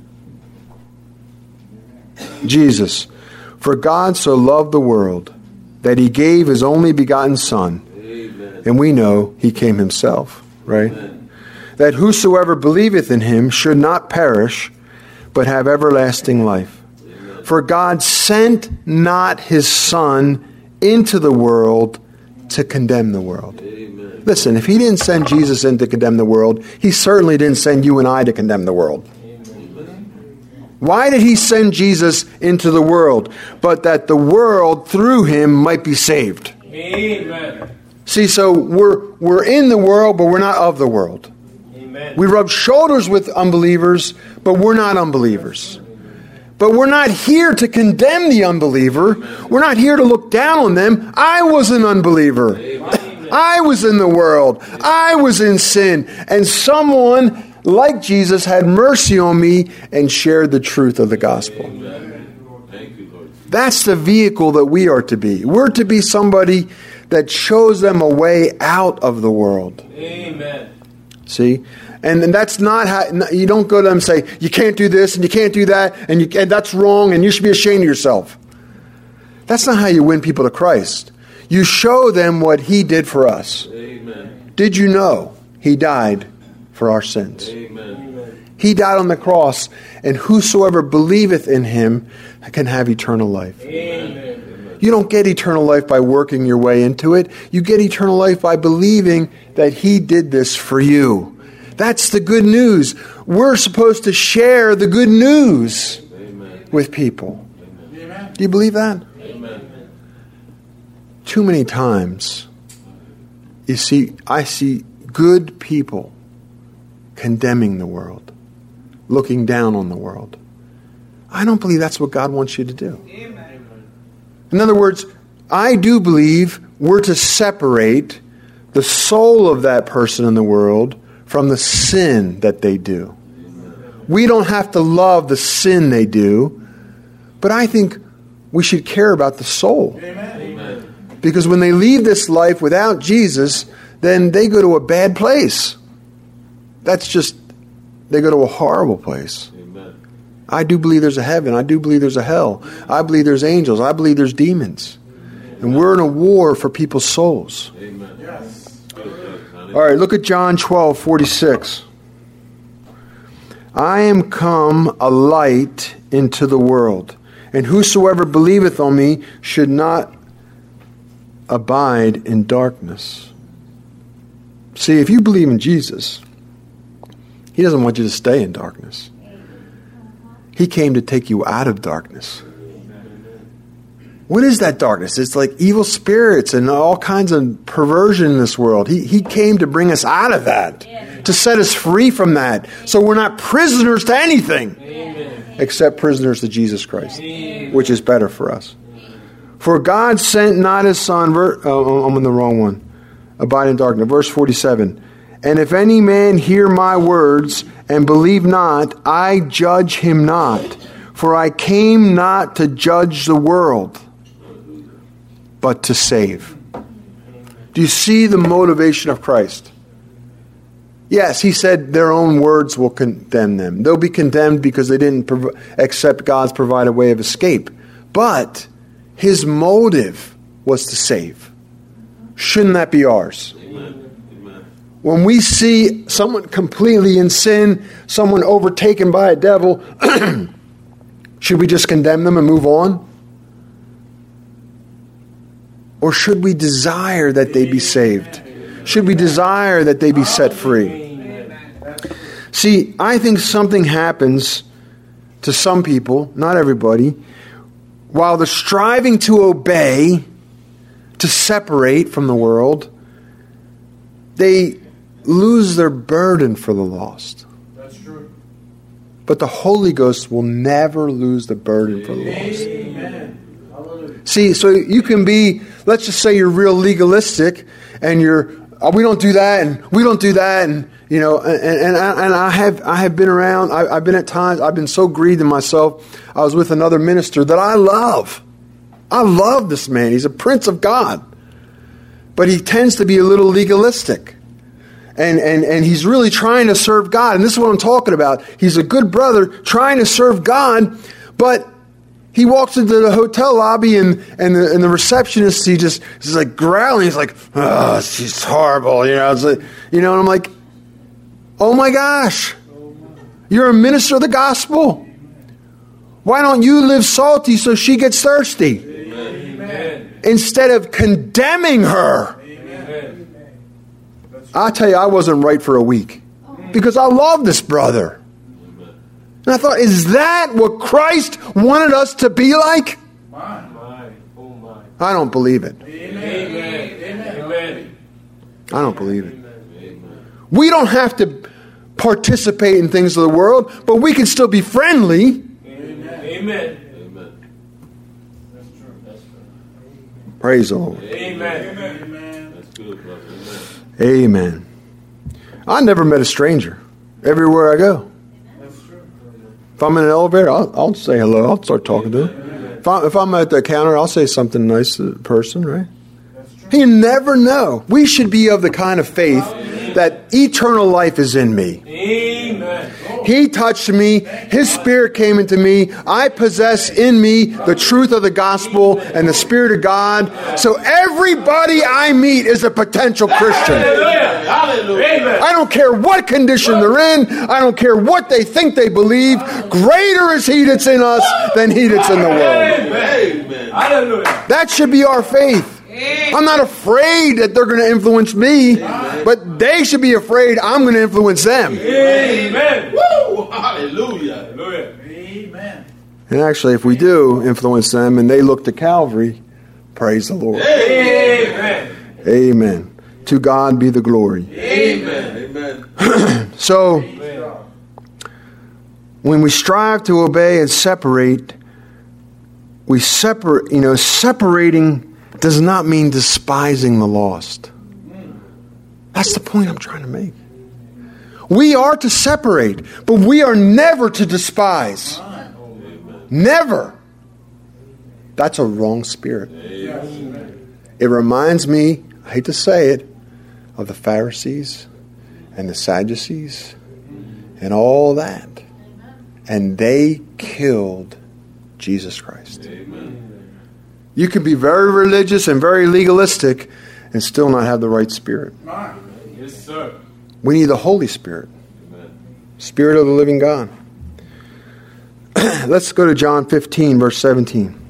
Jesus, for God so loved the world that he gave his only begotten Son.
Amen.
And we know he came himself, right?
Amen.
That whosoever believeth in him should not perish, but have everlasting life. For God sent not his Son into the world to condemn the world.
Amen.
Listen, if he didn't send Jesus in to condemn the world, he certainly didn't send you and I to condemn the world.
Amen.
Why did he send Jesus into the world? But that the world through him might be saved.
Amen.
See, so we're we're in the world, but we're not of the world.
Amen.
We rub shoulders with unbelievers, but we're not unbelievers. But we're not here to condemn the unbeliever. We're not here to look down on them. I was an unbeliever.
Amen.
I was in the world. I was in sin. And someone like Jesus had mercy on me and shared the truth of the gospel.
Amen. Thank you, Lord.
That's the vehicle that we are to be. We're to be somebody that shows them a way out of the world.
Amen.
See? And, and that's not how, you don't go to them and say, you can't do this and you can't do that and, you, and that's wrong and you should be ashamed of yourself. That's not how you win people to Christ. You show them what he did for us.
Amen.
Did you know he died for our sins?
Amen.
He died on the cross, and whosoever believeth in him can have eternal life.
Amen.
You don't get eternal life by working your way into it. You get eternal life by believing that he did this for you. That's the good news. We're supposed to share the good news
Amen.
with people.
Amen.
Do you believe that?
Amen.
Too many times, you see, I see good people condemning the world, looking down on the world. I don't believe that's what God wants you to do.
Amen.
In other words, I do believe we're to separate the soul of that person in the world from the sin that they do. We don't have to love the sin they do, but I think we should care about the soul.
Amen.
Because when they leave this life without Jesus, then they go to a bad place. That's just, they go to a horrible place.
Amen.
I do believe there's a heaven. I do believe there's a hell. I believe there's angels. I believe there's demons. And we're in a war for people's souls.
Amen. Yes.
All right, look at John twelve forty-six. I am come a light into the world, and whosoever believeth on me should not abide in darkness. See, if you believe in Jesus, He doesn't want you to stay in darkness. He came to take you out of darkness. What is that darkness? It's like evil spirits and all kinds of perversion in this world. He, he came to bring us out of that, to set us free from that. So we're not prisoners to anything except prisoners to Jesus Christ, which is better for us. For God sent not his Son, ver- oh, I'm on the wrong one. Abide in darkness. Verse forty-seven. And if any man hear my words and believe not, I judge him not. For I came not to judge the world, but to save. Do you see the motivation of Christ? Yes, he said their own words will condemn them. They'll be condemned because they didn't prov- accept God's provided way of escape. But his motive was to save. Shouldn't that be ours?
Amen.
When we see someone completely in sin, someone overtaken by a devil, should we just condemn them and move on? Or should we desire that they be saved? Should we desire that they be set free? See, I think something happens to some people, not everybody, while they're striving to obey, to separate from the world, they lose their burden for the lost.
That's true.
But the Holy Ghost will never lose the burden for the lost.
Amen. Hallelujah.
See, so you can be, let's just say you're real legalistic and you're, oh, we don't do that and we don't do that, and you know, and and, I, and I have I have been around. I, I've been at times. I've been so grieved in myself. I was with another minister that I love. I love this man. He's a prince of God, but he tends to be a little legalistic, and and and he's really trying to serve God. And this is what I'm talking about. He's a good brother trying to serve God, but he walks into the hotel lobby and, and, the, and the receptionist, he just is like growling. He's like, oh, she's horrible. You know, it's like, you know, and I'm like, oh my gosh, you're a minister of the gospel. Why don't you live salty so she gets thirsty?
Amen.
Instead of condemning her.
Amen.
I tell you, I wasn't right for a week because I love this brother. And I thought, is that what Christ wanted us to be like?
My, my, oh my.
I don't believe it.
Amen. Amen.
I don't believe it. We don't have to participate in things of the world, but we can still be friendly.
Amen. Amen.
Amen.
That's true. That's true.
Praise the Lord.
Amen. Amen.
That's good, brother. Amen.
Amen. I never met a stranger everywhere I go.
That's true.
If I'm in an elevator, I'll, I'll say hello. I'll start talking to them. If, I, if I'm at the counter, I'll say something nice to the person, right?
That's true.
You never know. We should be of the kind of faith that eternal life is in me.
Amen. Oh.
He touched me. His Spirit came into me. I possess in me the truth of the gospel and the Spirit of God. So everybody I meet is a potential Christian.
Hallelujah. Hallelujah. Amen.
I don't care what condition they're in. I don't care what they think they believe. Greater is He that's in us than he that's in the world.
Amen. Hallelujah.
That should be our faith. I'm not afraid that they're going to influence me, but they should be afraid I'm going to influence them.
Amen.
Woo! Hallelujah.
Hallelujah. Amen.
And actually, if we do influence them and they look to Calvary, praise the Lord.
Amen.
Amen. To God be the glory.
Amen.
Amen.
So, when we strive to obey and separate, we separate, you know, separating does not mean despising the lost. That's the point I'm trying to make. We are to separate, but we are never to despise. Never. That's a wrong spirit. It reminds me, I hate to say it, of the Pharisees and the Sadducees and all that. And they killed Jesus Christ. You can be very religious and very legalistic and still not have the right spirit.
Yes, sir.
We need the Holy Spirit. Spirit of the living God. Let's go to John fifteen, verse seventeen.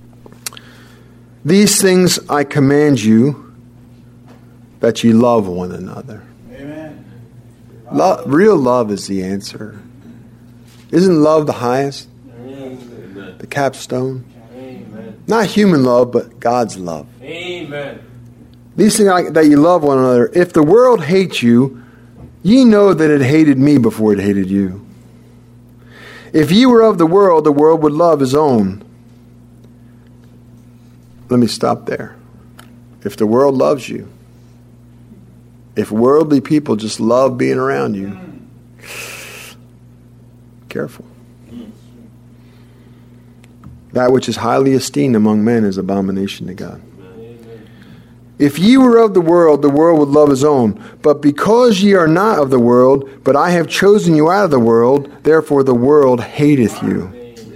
These things I command you, that ye love one another.
Amen.
Lo- real love is the answer. Isn't love the highest?
Amen.
The capstone?
Amen.
Not human love, but God's love.
Amen.
These things like that you love one another. If the world hates you, ye know that it hated me before it hated you. If ye were of the world, the world would love his own. Let me stop there. If the world loves you, if worldly people just love being around you, careful. That which is highly esteemed among men is abomination to God. If ye were of the world, the world would love his own. But because ye are not of the world, but I have chosen you out of the world, therefore the world hateth you.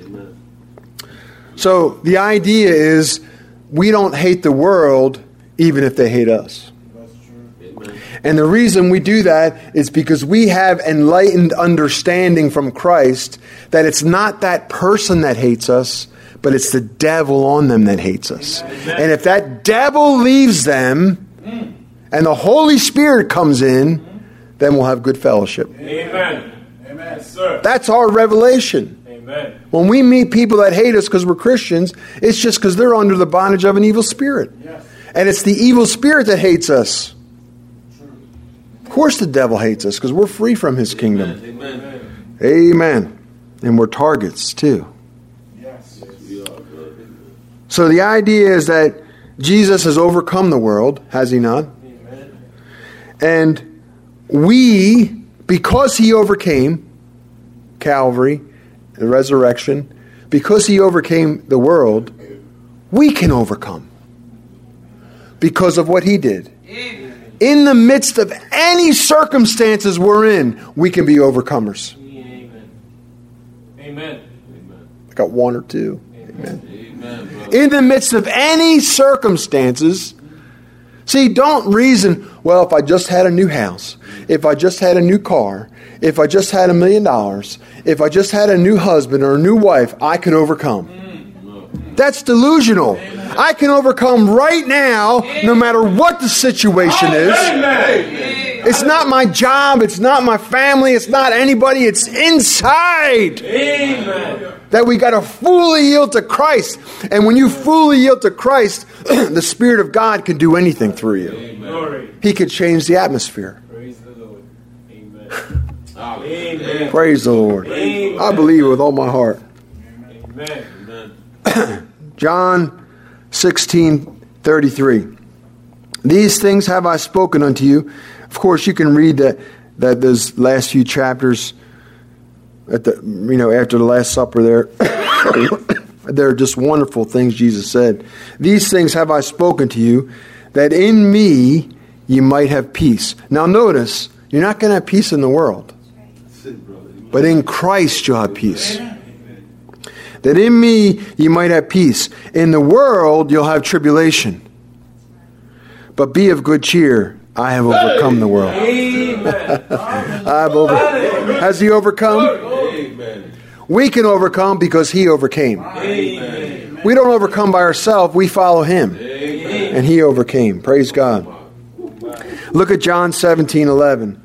So the idea is we don't hate the world even if they hate us. And the reason we do that is because we have enlightened understanding from Christ that it's not that person that hates us, but it's the devil on them that hates us. And if that devil leaves them and the Holy Spirit comes in, then we'll have good fellowship.
Amen. Amen. Yes, sir.
That's our revelation.
Amen.
When we meet people that hate us because we're Christians, it's just because they're under the bondage of an evil spirit.
Yes.
And it's the evil spirit that hates us. Of course the devil hates us because we're free from his kingdom.
Amen.
Amen. And we're targets too.
Yes.
We are, brother.
So the idea is that Jesus has overcome the world, has he not?
Amen.
And we, because he overcame Calvary, the resurrection, because he overcame the world, we can overcome because of what he did. In the midst of any circumstances we're in, we can be overcomers.
Amen. Amen.
I got one or two. Amen.
Amen, brother.
In the midst of any circumstances, see, don't reason, well, if I just had a new house, if I just had a new car, if I just had a million dollars, if I just had a new husband or a new wife, I could overcome. That's delusional. I can overcome right now, no matter what the situation is.
Amen.
It's not my job. It's not my family. It's not anybody. It's inside
Amen.
that we got to fully yield to Christ. And when you fully yield to Christ, the Spirit of God can do anything through you.
Glory.
He could change the atmosphere.
Praise the Lord. Amen.
Amen.
Praise the Lord.
Amen.
I believe with all my heart.
Amen.
Amen.
John sixteen thirty-three. These things have I spoken unto you. Of course, you can read that that those last few chapters at the you know after the Last Supper. There, they're just wonderful things Jesus said. These things have I spoken to you, that in me you might have peace. Now, notice you're not going to have peace in the world, but in Christ you'll have peace. That in me you might have peace. In the world you'll have tribulation. But be of good cheer. I have overcome the world.
Amen.
I've over. Has he overcome?
Amen.
We can overcome because he overcame.
Amen.
We don't overcome by ourselves. We follow him.
Amen.
And he overcame. Praise God. Look at John seventeen eleven.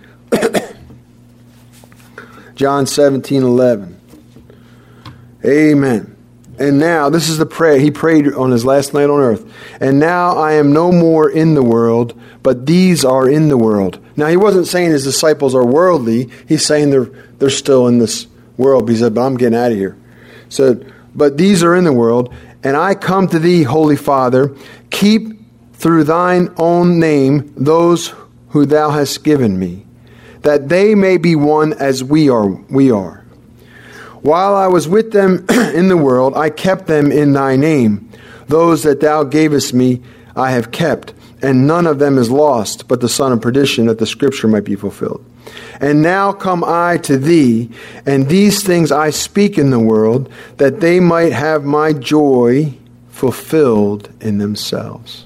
John seventeen eleven. Amen. And now, this is the prayer he prayed on his last night on earth. And now I am no more in the world, but these are in the world. Now, he wasn't saying his disciples are worldly. He's saying they're they're still in this world. He said, but I'm getting out of here. So, but these are in the world. And I come to thee, Holy Father, keep through thine own name those who thou hast given me, that they may be one as we are. We are. While I was with them in the world, I kept them in thy name. Those that thou gavest me, I have kept, and none of them is lost, but the son of perdition, that the scripture might be fulfilled. And now come I to thee, and these things I speak in the world, that they might have my joy fulfilled in themselves.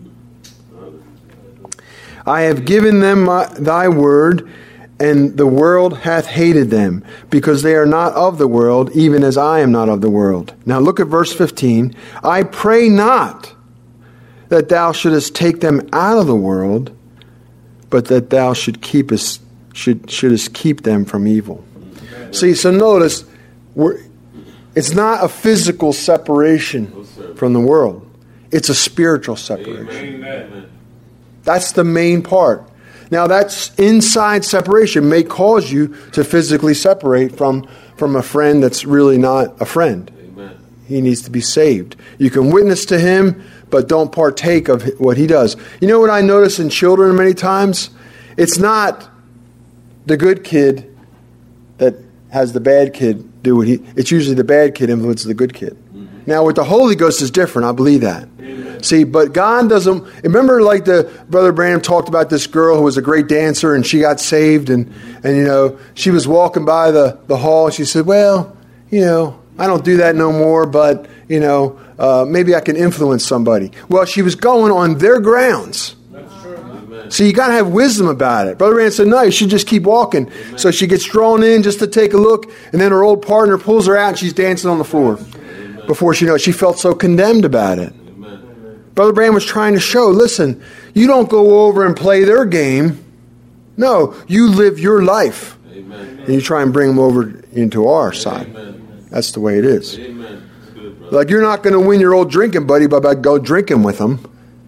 I have given them my, thy word, and the world hath hated them, because they are not of the world, even as I am not of the world. Now look at verse fifteen. I pray not that thou shouldest take them out of the world, but that thou should keepest should should us keep them from evil. See, so notice, we're, it's not a physical separation from the world. It's a spiritual separation.
Amen.
That's the main part. Now, that's inside separation may cause you to physically separate from, from a friend that's really not a friend.
Amen.
He needs to be saved. You can witness to him, but don't partake of what he does. You know what I notice in children many times? It's not the good kid that has the bad kid do what he... It's usually the bad kid influences the good kid. Mm-hmm. Now, with the Holy Ghost is different. I believe that. Amen. See, but God doesn't... Remember, like the Brother Branham talked about this girl who was a great dancer and she got saved and, and you know, she was walking by the, the hall and she said, well, you know, I don't do that no more, but, you know, uh, maybe I can influence somebody. Well, she was going on their grounds. So you got to have wisdom about it. Brother Rand said, no, you should just keep walking. Amen. So she gets drawn in just to take a look, and then her old partner pulls her out, and she's dancing on the floor. Amen. Before she knows it, she felt so condemned about it. Amen. Brother Brand was trying to show, listen, you don't go over and play their game. No, you live your life. Amen. And you try and bring them over into our side. Amen. That's the way it is.
Amen. Good,
like you're not going to win your old drinking buddy by, by go drinking with them.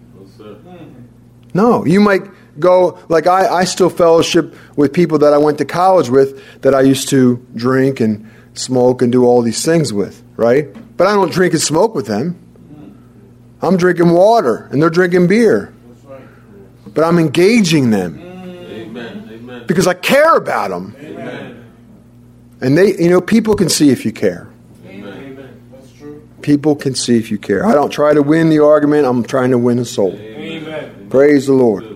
No, you might go, like I, I still fellowship with people that I went to college with that I used to drink and smoke and do all these things with, right? But I don't drink and smoke with them. I'm drinking water and they're drinking beer. But I'm engaging them.
Amen. Amen.
Because I care about them.
Amen.
And they, you know, people can see if you care.
Amen. That's true.
People can see if you care. I don't try to win the argument. I'm trying to win a soul.
Amen.
Praise the Lord.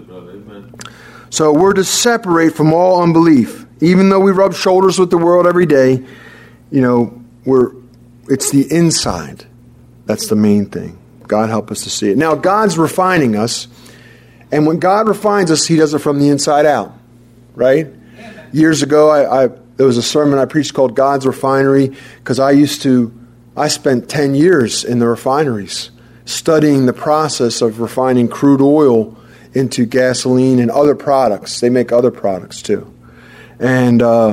So we're to separate from all unbelief. Even though we rub shoulders with the world every day, you know, we're it's the inside. That's the main thing. God help us to see it. Now, God's refining us. And when God refines us, He does it from the inside out. Right? Years ago, I, I there was a sermon I preached called God's Refinery, because I used to, I spent ten years in the refineries studying the process of refining crude oil into gasoline and other products. They make other products too. And uh,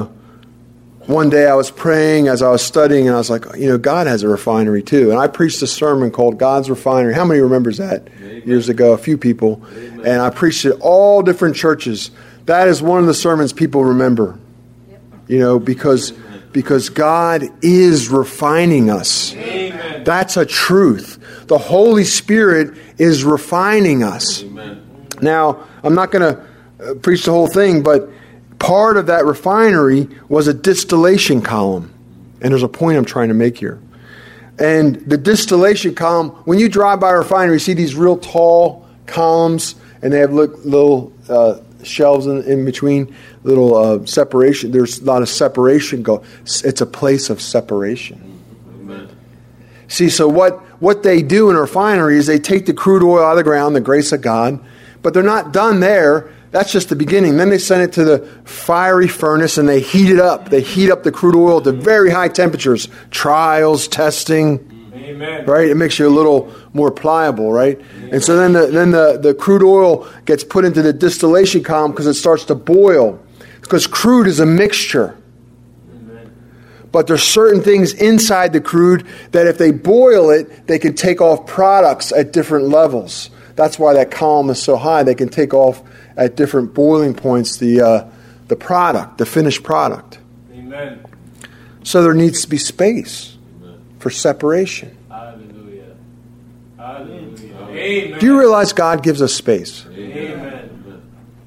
one day I was praying as I was studying, and I was like, you know, God has a refinery too. And I preached a sermon called God's Refinery. How many remembers that? Amen. Years ago, a few people. Amen. And I preached it all different churches. That is one of the sermons people remember. Yep. You know, because because God is refining us. Amen. That's a truth. The Holy Spirit is refining us. Amen. Now, I'm not going to preach the whole thing, but part of that refinery was a distillation column. And there's a point I'm trying to make here. And the distillation column, when you drive by a refinery, you see these real tall columns, and they have little uh, shelves in, in between, little uh, separation. There's a lot of separation. Go. It's a place of separation. Amen. See, so what, what they do in a refinery is they take the crude oil out of the ground, the grace of God, but they're not done there. That's just the beginning. Then they send it to the fiery furnace and they heat it up. They heat up the crude oil to very high temperatures. Trials, testing. Amen. Right? It makes you a little more pliable, right? Amen. And so then the then the, the crude oil gets put into the distillation column because it starts to boil. Because crude is a mixture. Amen. But there's certain things inside the crude that if they boil it, they can take off products at different levels. That's why that column is so high. They can take off at different boiling points the uh, the product, the finished product. Amen. So there needs to be space Amen. For separation.
Hallelujah. Hallelujah. Amen.
Do you realize God gives us space?
Amen.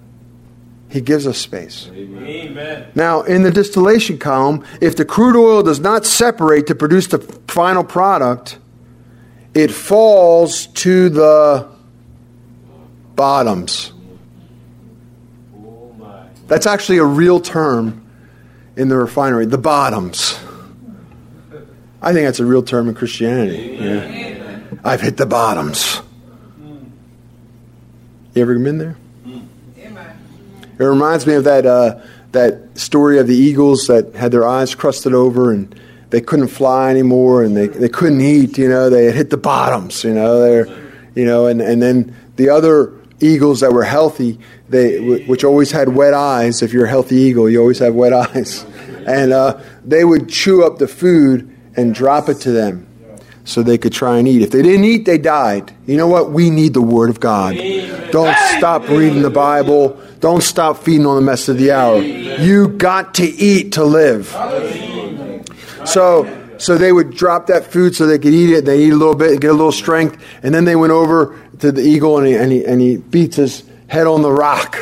He gives us space.
Amen.
Now, in the distillation column, if the crude oil does not separate to produce the final product, it falls to the bottoms.
Oh my.
That's actually a real term in the refinery, the bottoms. I think that's a real term in Christianity. Yeah. I've hit the bottoms. You ever been there? It reminds me of that uh, that story of the eagles that had their eyes crusted over and they couldn't fly anymore and they, they couldn't eat. You know, they had hit the bottoms. You know, they're, you know, and, and then the other eagles that were healthy, they which always had wet eyes. If you're a healthy eagle, you always have wet eyes. And uh, they would chew up the food and drop it to them so they could try and eat. If they didn't eat, they died. You know what? We need the Word of God. Don't stop reading the Bible. Don't stop feeding on the mess of the hour. You got to eat to live. So... So they would drop that food so they could eat it. They eat a little bit and get a little strength. And then they went over to the eagle and he, and he, and he beats his head on the rock.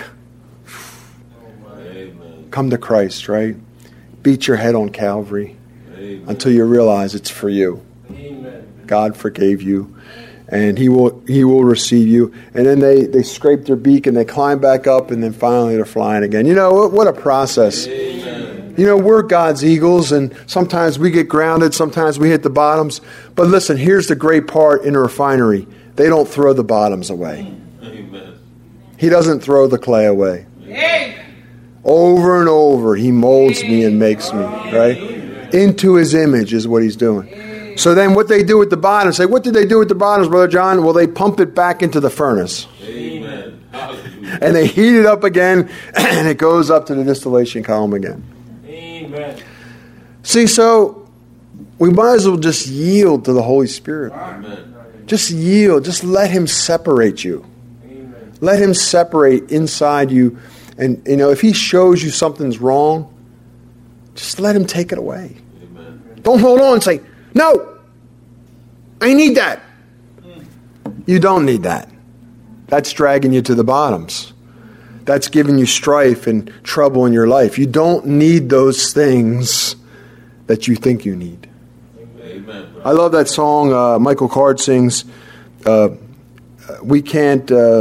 Amen. Come to Christ, right? Beat your head on Calvary. Amen. Until you realize it's for you. Amen. God forgave you. And he will he will receive you. And then they, they scrape their beak and they climb back up and then finally they're flying again. You know, what, what a process. Amen. You know, we're God's eagles, and sometimes we get grounded, sometimes we hit the bottoms. But listen, here's the great part in a refinery. They don't throw the bottoms away. Amen. He doesn't throw the clay away. Amen. Over and over, He molds me and makes me, right? Amen. Into His image is what He's doing. Amen. So then what they do with the bottoms, say, what did they do with the bottoms, Brother John? Well, they pump it back into the furnace. Amen. And they heat it up again, and it goes up to the distillation column again. Amen. See, so we might as well just yield to the Holy Spirit. Amen. Just yield. Just let Him separate you. Amen. Let Him separate inside you. And, you know, if He shows you something's wrong, just let Him take it away. Amen. Don't hold on and say, no, I need that. You don't need that. That's dragging you to the bottoms. That's giving you strife and trouble in your life. You don't need those things that you think you need. Amen. I love that song uh, Michael Card sings. Uh, we can't uh,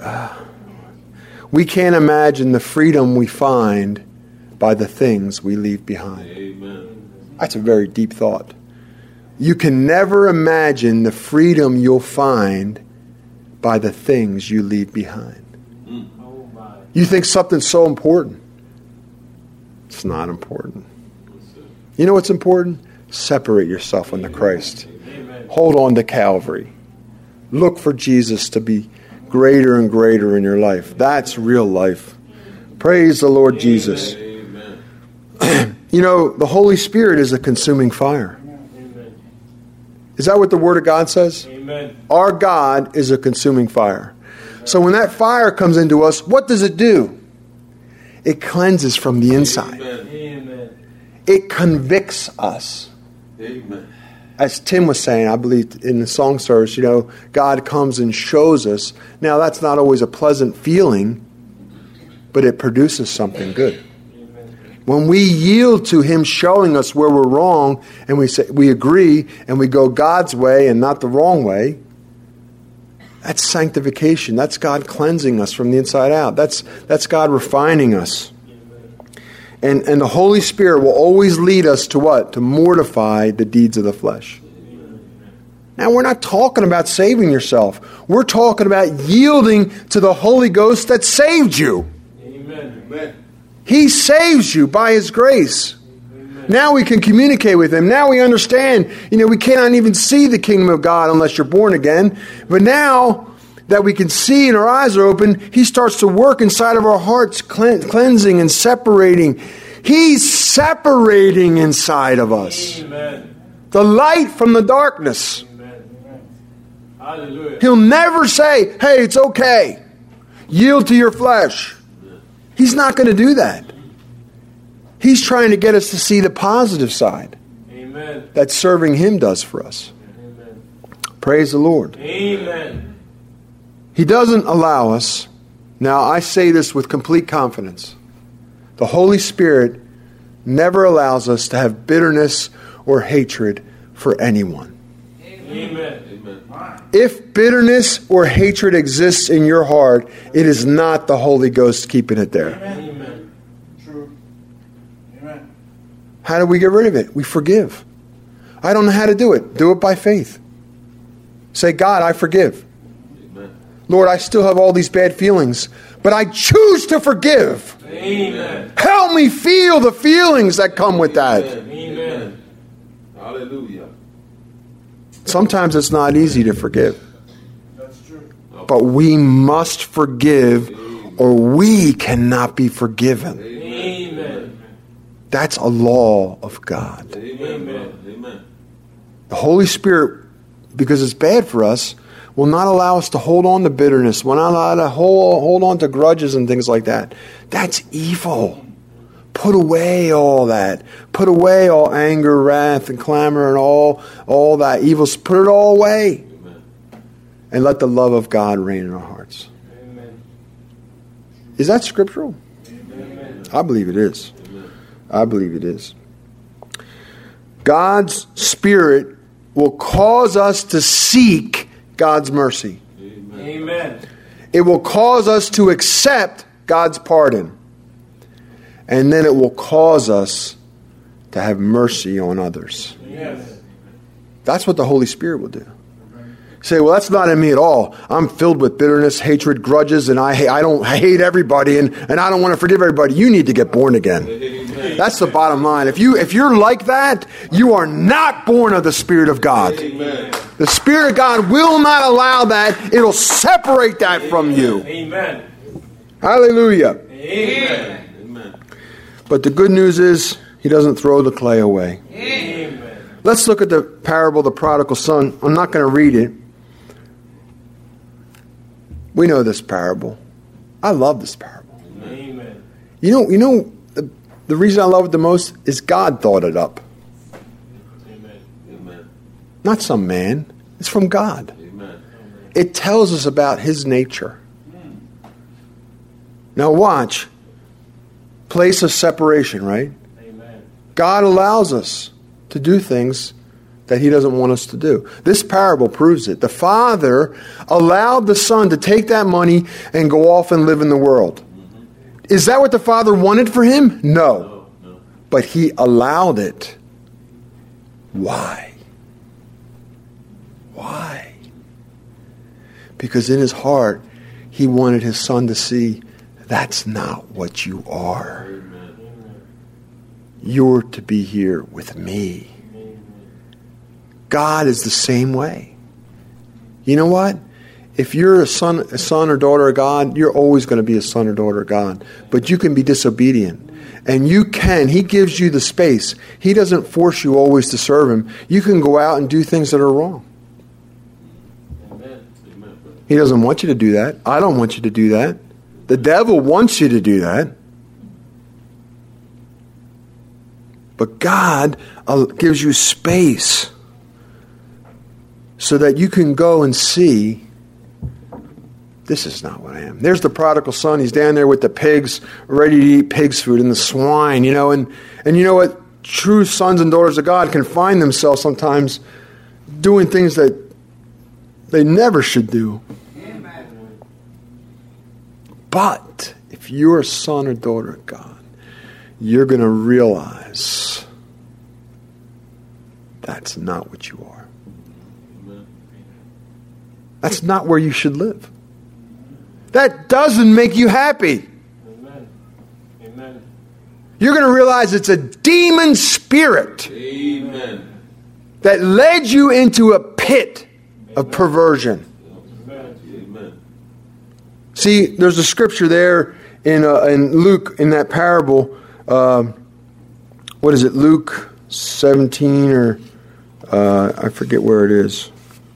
we can't imagine the freedom we find by the things we leave behind. Amen. That's a very deep thought. You can never imagine the freedom you'll find by the things you leave behind. You think something's so important. It's not important. You know what's important? Separate yourself unto Christ. Amen. Hold on to Calvary. Look for Jesus to be greater and greater in your life. That's real life. Praise the Lord. Amen. Jesus. Amen. You know, the Holy Spirit is a consuming fire. Amen. Is that what the Word of God says? Amen. Our God is a consuming fire. So when that fire comes into us, what does it do? It cleanses from the inside. Amen. It convicts us. Amen. As Tim was saying, I believe in the song service, you know, God comes and shows us. Now, that's not always a pleasant feeling, but it produces something good. Amen. When we yield to Him showing us where we're wrong, and we say we agree, and we go God's way and not the wrong way, that's sanctification. That's God cleansing us from the inside out. That's that's God refining us. And and the Holy Spirit will always lead us to what? To mortify the deeds of the flesh. Now, we're not talking about saving yourself. We're talking about yielding to the Holy Ghost that saved you. Amen. He saves you by His grace. Now we can communicate with Him. Now we understand, you know, we cannot even see the kingdom of God unless you're born again. But now that we can see and our eyes are open, He starts to work inside of our hearts, cleansing and separating. He's separating inside of us. Amen. The light from the darkness. Amen. Hallelujah. He'll never say, hey, it's okay. Yield to your flesh. He's not going to do that. He's trying to get us to see the positive side. Amen. That serving Him does for us. Amen. Praise the Lord. Amen. He doesn't allow us. Now, I say this with complete confidence. The Holy Spirit never allows us to have bitterness or hatred for anyone. Amen. Amen. If bitterness or hatred exists in your heart, it is not the Holy Ghost keeping it there. Amen. How do we get rid of it? We forgive. I don't know how to do it. Do it by faith. Say, God, I forgive. Amen. Lord, I still have all these bad feelings, but I choose to forgive. Amen. Help me feel the feelings that come with that. Amen. Hallelujah. Sometimes it's not easy to forgive.
That's true.
But we must forgive or we cannot be forgiven.
Amen.
That's a law of God.
Amen.
Amen.
The Holy Spirit, because it's bad for us, will not allow us to hold on to bitterness, will not allow us to hold, hold on to grudges and things like that. That's evil. Put away all that. Put away all anger, wrath, and clamor, and all, all that evil. Put it all away.
Amen.
And let the love of God reign in our hearts.
Amen.
Is that scriptural?
Amen.
I believe it is.
Amen.
I believe it is. God's Spirit will cause us to seek God's mercy.
Amen.
Amen.
It will cause us to accept God's pardon. And then it will cause us to have mercy on others.
Yes.
That's what the Holy Spirit will do. You say, well, that's not in me at all. I'm filled with bitterness, hatred, grudges, and I hate, I don't I hate everybody, and, and I don't want to forgive everybody. You need to get born again.
Amen.
That's the bottom line. If you if you're like that, you are not born of the Spirit of God.
Amen.
The Spirit of God will not allow that. It'll separate that from you.
Amen.
Hallelujah.
Amen.
Amen.
But the good news is, He doesn't throw the clay away.
Amen.
Let's look at the parable of the prodigal son. I'm not going to read it. We know this parable. I love this parable.
Amen.
You know, you know, the, the reason I love it the most is God thought it up.
Amen.
Amen.
Not some man. It's from God.
Amen.
It tells us about His nature. Now watch. Place of separation, right?
Amen.
God allows us to do things that He doesn't want us to do. This parable proves it. The Father allowed the Son to take that money and go off and live in the world. Mm-hmm. Is that what the Father wanted for him? No.
No, no.
But He allowed it. Why? Why? Because in His heart, He wanted His Son to see, that's not what you are.
Amen.
You're to be here with me. God is the same way. You know what? If you're a son, a son or daughter of God, you're always going to be a son or daughter of God. But you can be disobedient. And you can. He gives you the space. He doesn't force you always to serve Him. You can go out and do things that are wrong.
Amen.
Amen.
He doesn't want you to do that. I don't want you to do that. The devil wants you to do that. But God uh, gives you space so that you can go and see, this is not what I am. There's the prodigal son. He's down there with the pigs, ready to eat pig's food, and the swine, you know. And, and you know what? True sons and daughters of God can find themselves sometimes doing things that they never should do.
Amen.
But if you're a son or daughter of God, you're going to realize that's not what you are.
Amen.
That's not where you should live. That doesn't make you happy.
Amen. Amen.
You're going to realize it's a demon spirit
Amen.
that led you into a pit of perversion.
Amen.
Amen.
See, there's a scripture there in uh, in Luke, in that parable. Um, what is it? Luke seventeen, or uh, I forget where it is.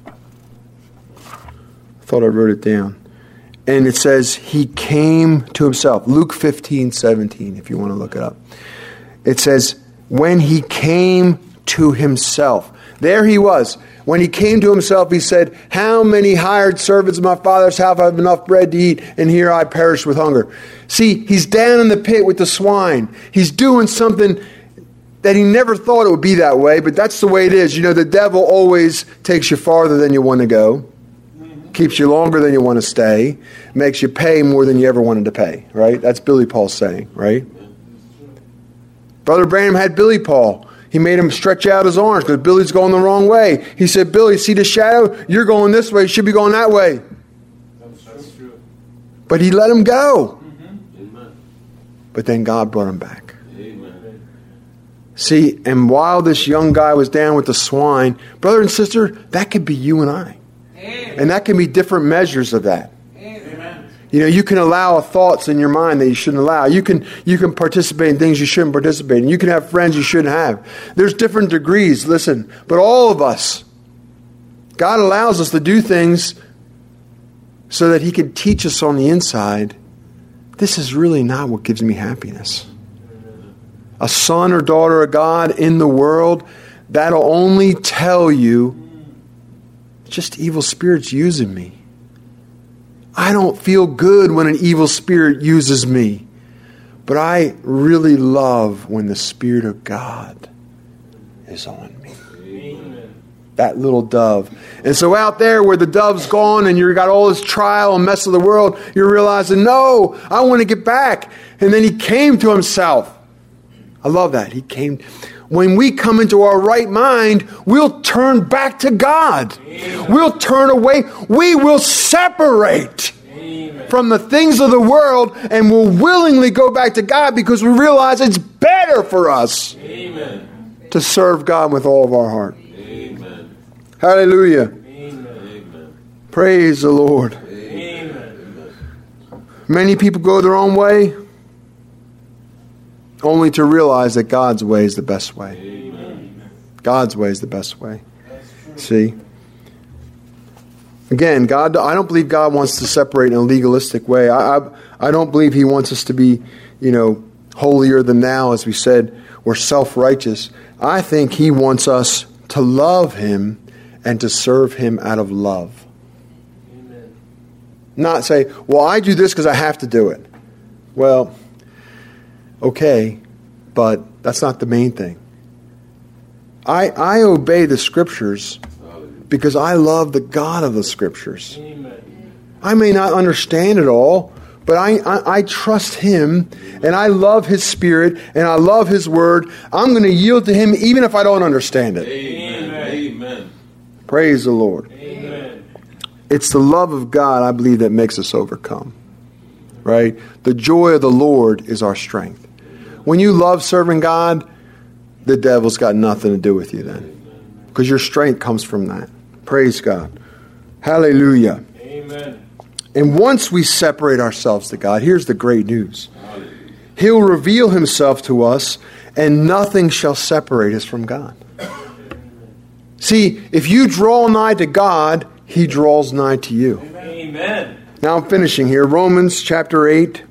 I thought I wrote it down. And it says, He came to Himself. Luke fifteen, seventeen, if you want to look it up. It says, when He came to Himself. There He was. When He came to Himself, He said, how many hired servants of my father's house have enough bread to eat, and here I perish with hunger. See, He's down in the pit with the swine. He's doing something that He never thought it would be that way, but that's the way it is. You know, the devil always takes you farther than you want to go. Keeps you longer than you want to stay. Makes you pay more than you ever wanted to pay. Right? That's Billy Paul's saying. Right? Brother Branham had Billy Paul. He made him stretch out his arms because Billy's going the wrong way. He said, Billy, see the shadow? You're going this way. You should be going that way.
That's true.
But he let him go.
Amen.
But then God brought him back.
Amen.
See, and while this young guy was down with the swine, brother and sister, that could be you and I. And that can be different measures of that. You know, you can allow thoughts in your mind that you shouldn't allow. You can you can participate in things you shouldn't participate in. You can have friends you shouldn't have. There's different degrees, listen. But all of us, God allows us to do things so that He can teach us on the inside. This is really not what gives me happiness. A son or daughter of God in the world, that'll only tell you just evil spirits using me. I don't feel good when an evil spirit uses me. But I really love when the Spirit of God is on me. Amen. That little dove. And so out there where the dove's gone and you've got all this trial and mess of the world, you're realizing, no, I want to get back. And then he came to himself. I love that. He came. When we come into our right mind, we'll turn back to God. Amen. We'll turn away. We will separate Amen. From the things of the world and we'll willingly go back to God because we realize it's better for us Amen. To serve God with all of our heart. Amen. Hallelujah. Amen. Praise the Lord. Amen. Many people go their own way, only to realize that God's way is the best way. Amen. God's way is the best way. See? Again, God. I don't believe God wants to separate in a legalistic way. I, I, I don't believe He wants us to be, you know, holier than thou, as we said, or self-righteous. I think He wants us to love Him and to serve Him out of love. Amen. Not say, well, I do this because I have to do it. Well, okay, but that's not the main thing. I I obey the Scriptures because I love the God of the Scriptures. Amen. I may not understand it all, but I, I, I trust Him, and I love His Spirit, and I love His Word. I'm going to yield to Him even if I don't understand it.
Amen. Amen.
Praise the Lord. Amen. It's the love of God, I believe, that makes us overcome. Right? The joy of the Lord is our strength. When you love serving God, the devil's got nothing to do with you then. Because your strength comes from that. Praise God. Hallelujah.
Amen.
And once we separate ourselves to God, here's the great news. He'll reveal Himself to us, and nothing shall separate us from God. See, if you draw nigh to God, He draws nigh to you.
Amen.
Now I'm finishing here. Romans chapter eight,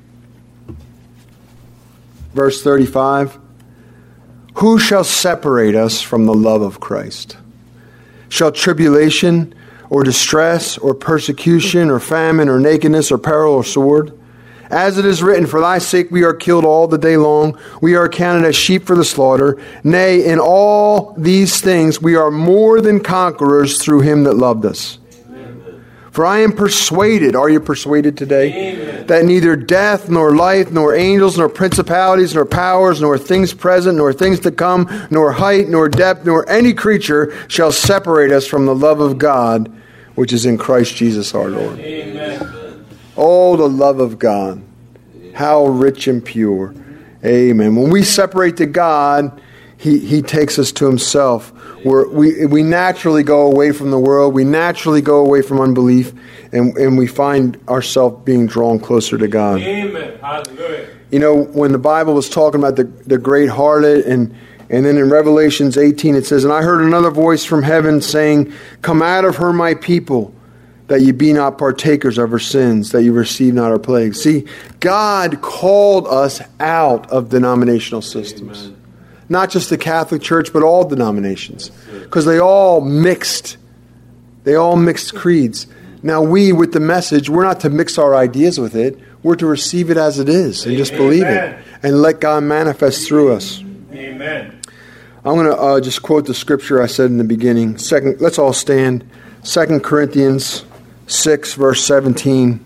verse thirty-five. Who shall separate us from the love of Christ? Shall tribulation or distress or persecution or famine or nakedness or peril or sword? As it is written, for thy sake we are killed all the day long. We are counted as sheep for the slaughter. Nay, in all these things we are more than conquerors through Him that loved us. For I am persuaded, are you persuaded today? Amen. That neither death, nor life, nor angels, nor principalities, nor powers, nor things present, nor things to come, nor height, nor depth, nor any creature shall separate us from the love of God, which is in Christ Jesus our Lord. Amen. Oh, the love of God. How rich and pure. Amen. When we separate to God, He, he takes us to Himself. We're, we we naturally go away from the world. We naturally go away from unbelief. And, and we find ourselves being drawn closer to God.
Amen. Hallelujah.
You know, when the Bible was talking about the, the great harlot, and, and then in Revelations eighteen it says, and I heard another voice from heaven saying, come out of her, my people, that ye be not partakers of her sins, that you receive not her plagues. See, God called us out of denominational systems. Amen. Not just the Catholic Church, but all denominations. Because they all mixed. They all mixed creeds. Now we, with the message, we're not to mix our ideas with it. We're to receive it as it is and just believe it. And let God manifest through us.
Amen.
I'm going to uh, just quote the scripture I said in the beginning. Second, let's all stand. Second Corinthians six, verse seventeen.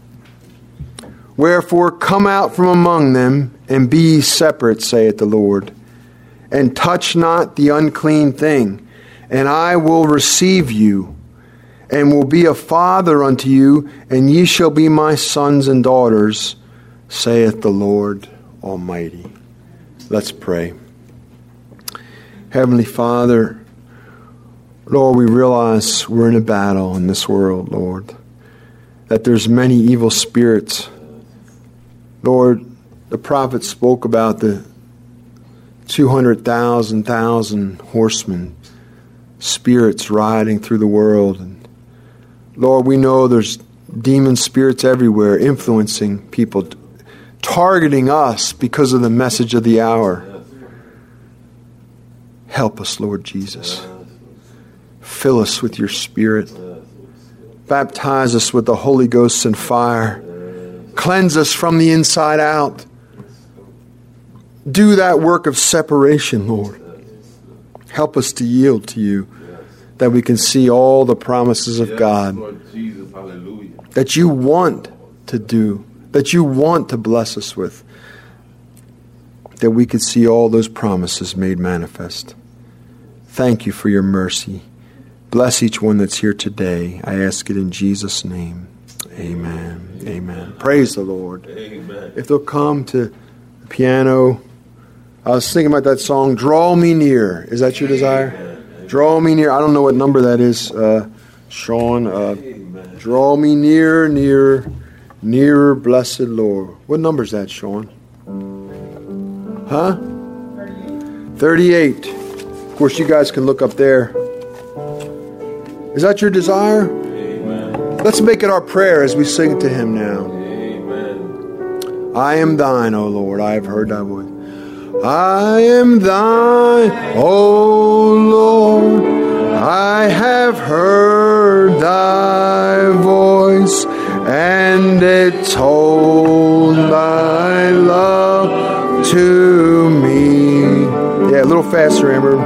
Wherefore come out from among them, and be ye separate, saith the Lord. And touch not the unclean thing, and I will receive you, and will be a father unto you, and ye shall be my sons and daughters, saith the Lord Almighty. Let's pray. Heavenly Father, Lord, we realize we're in a battle in this world, Lord, that there's many evil spirits. Lord, the prophet spoke about the two hundred thousand thousand horsemen, spirits riding through the world. And Lord, we know there's demon spirits everywhere influencing people, targeting us because of the message of the hour. Help us, Lord Jesus. Fill us with your Spirit. Baptize us with the Holy Ghost and fire. Cleanse us from the inside out. Do that work of separation, Lord. Help us to yield to you, that we can see all the promises of God that you want to do, that you want to bless us with, that we could see all those promises made manifest. Thank you for your mercy. Bless each one that's here today. I ask it in Jesus' name. Amen. Amen. Praise the Lord.
Amen.
If they'll come to the piano. I was thinking about that song, Draw Me Near. Is that your desire? Draw me near. I don't know what number that is, uh, Sean. Uh, draw me near, near, nearer, blessed Lord. What number is that, Sean? Huh? thirty-eight. Of course, you guys can look up there. Is that your desire?
Amen.
Let's make it our prayer as we sing to him now.
Amen.
I am thine, O Lord. I have heard thy voice. I am thine, O Lord. I have heard thy voice, and it told thy love to me. Yeah, a little faster, Amber.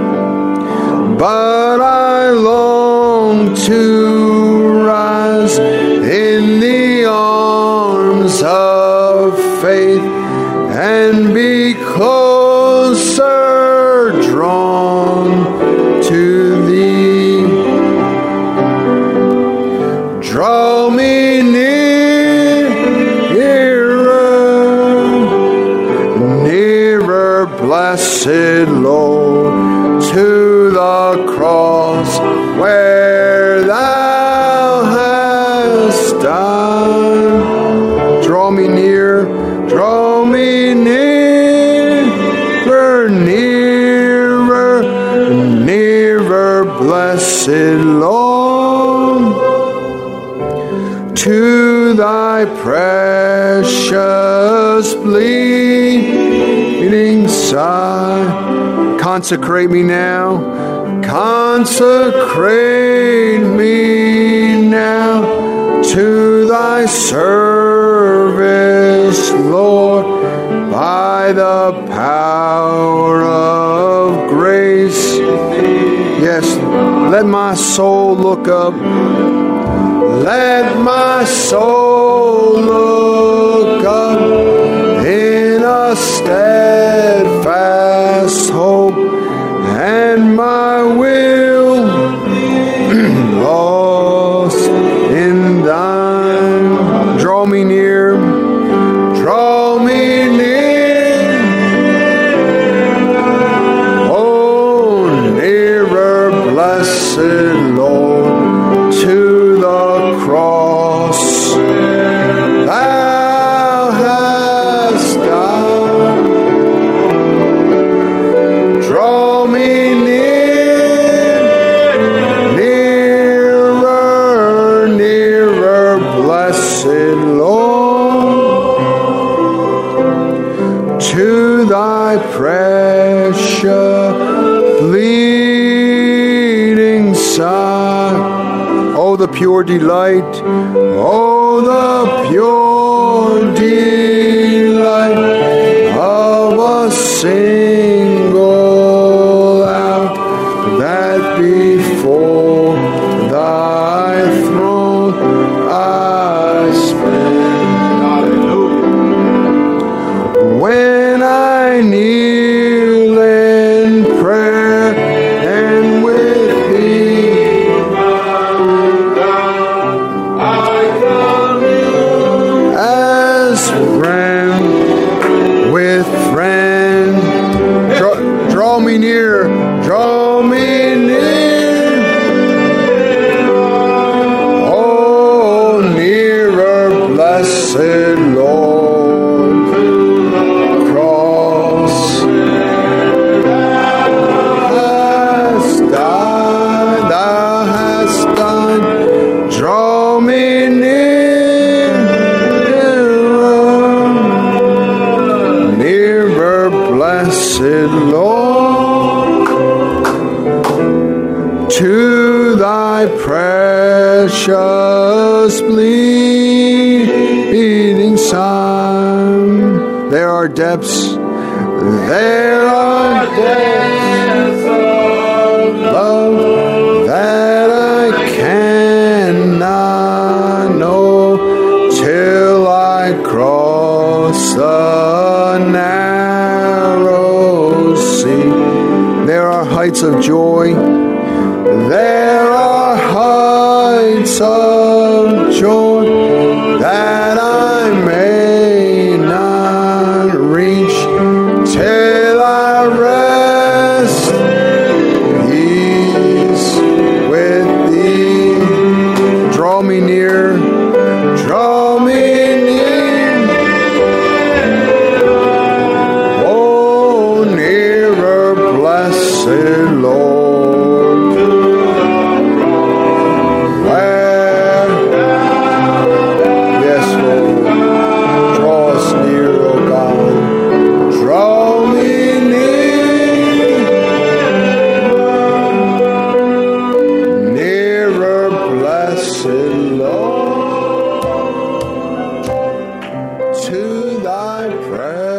But I long to rise in the arms of faith and be closer drawn to thee. Draw me near, nearer, nearer, blessed Lord, to the cross where thou hast died. Draw me near, draw me nearer, nearer, nearer, blessed Lord, to thy precious bleeding side. Consecrate me now, consecrate me now to thy service, Lord, by the power of grace. Yes, let my soul look up. Let my soul look up in a steadfast hope, and my will lost in thine. Draw me near, draw me near, oh, nearer, blessed Lord, to the cross thou hast died. Draw me near, nearer, nearer, blessed Lord, to thy precious bleeding side. Oh, the pure delight, oh, the pure delight of a single hour that before thy throne I spend. When I kneel in prayer and with thee as friend with friend thy precious bleeding Son. There are depths, there are depths of love that I cannot know till I cross the narrow sea. There are heights of joy, there are heights of joy that I may not reach till I rest peace with thee. Draw me near, draw me near, oh nearer, blessed Lord, where, yes Lord, draw us near, O God, draw me near, nearer, blessed Lord, to thy presence.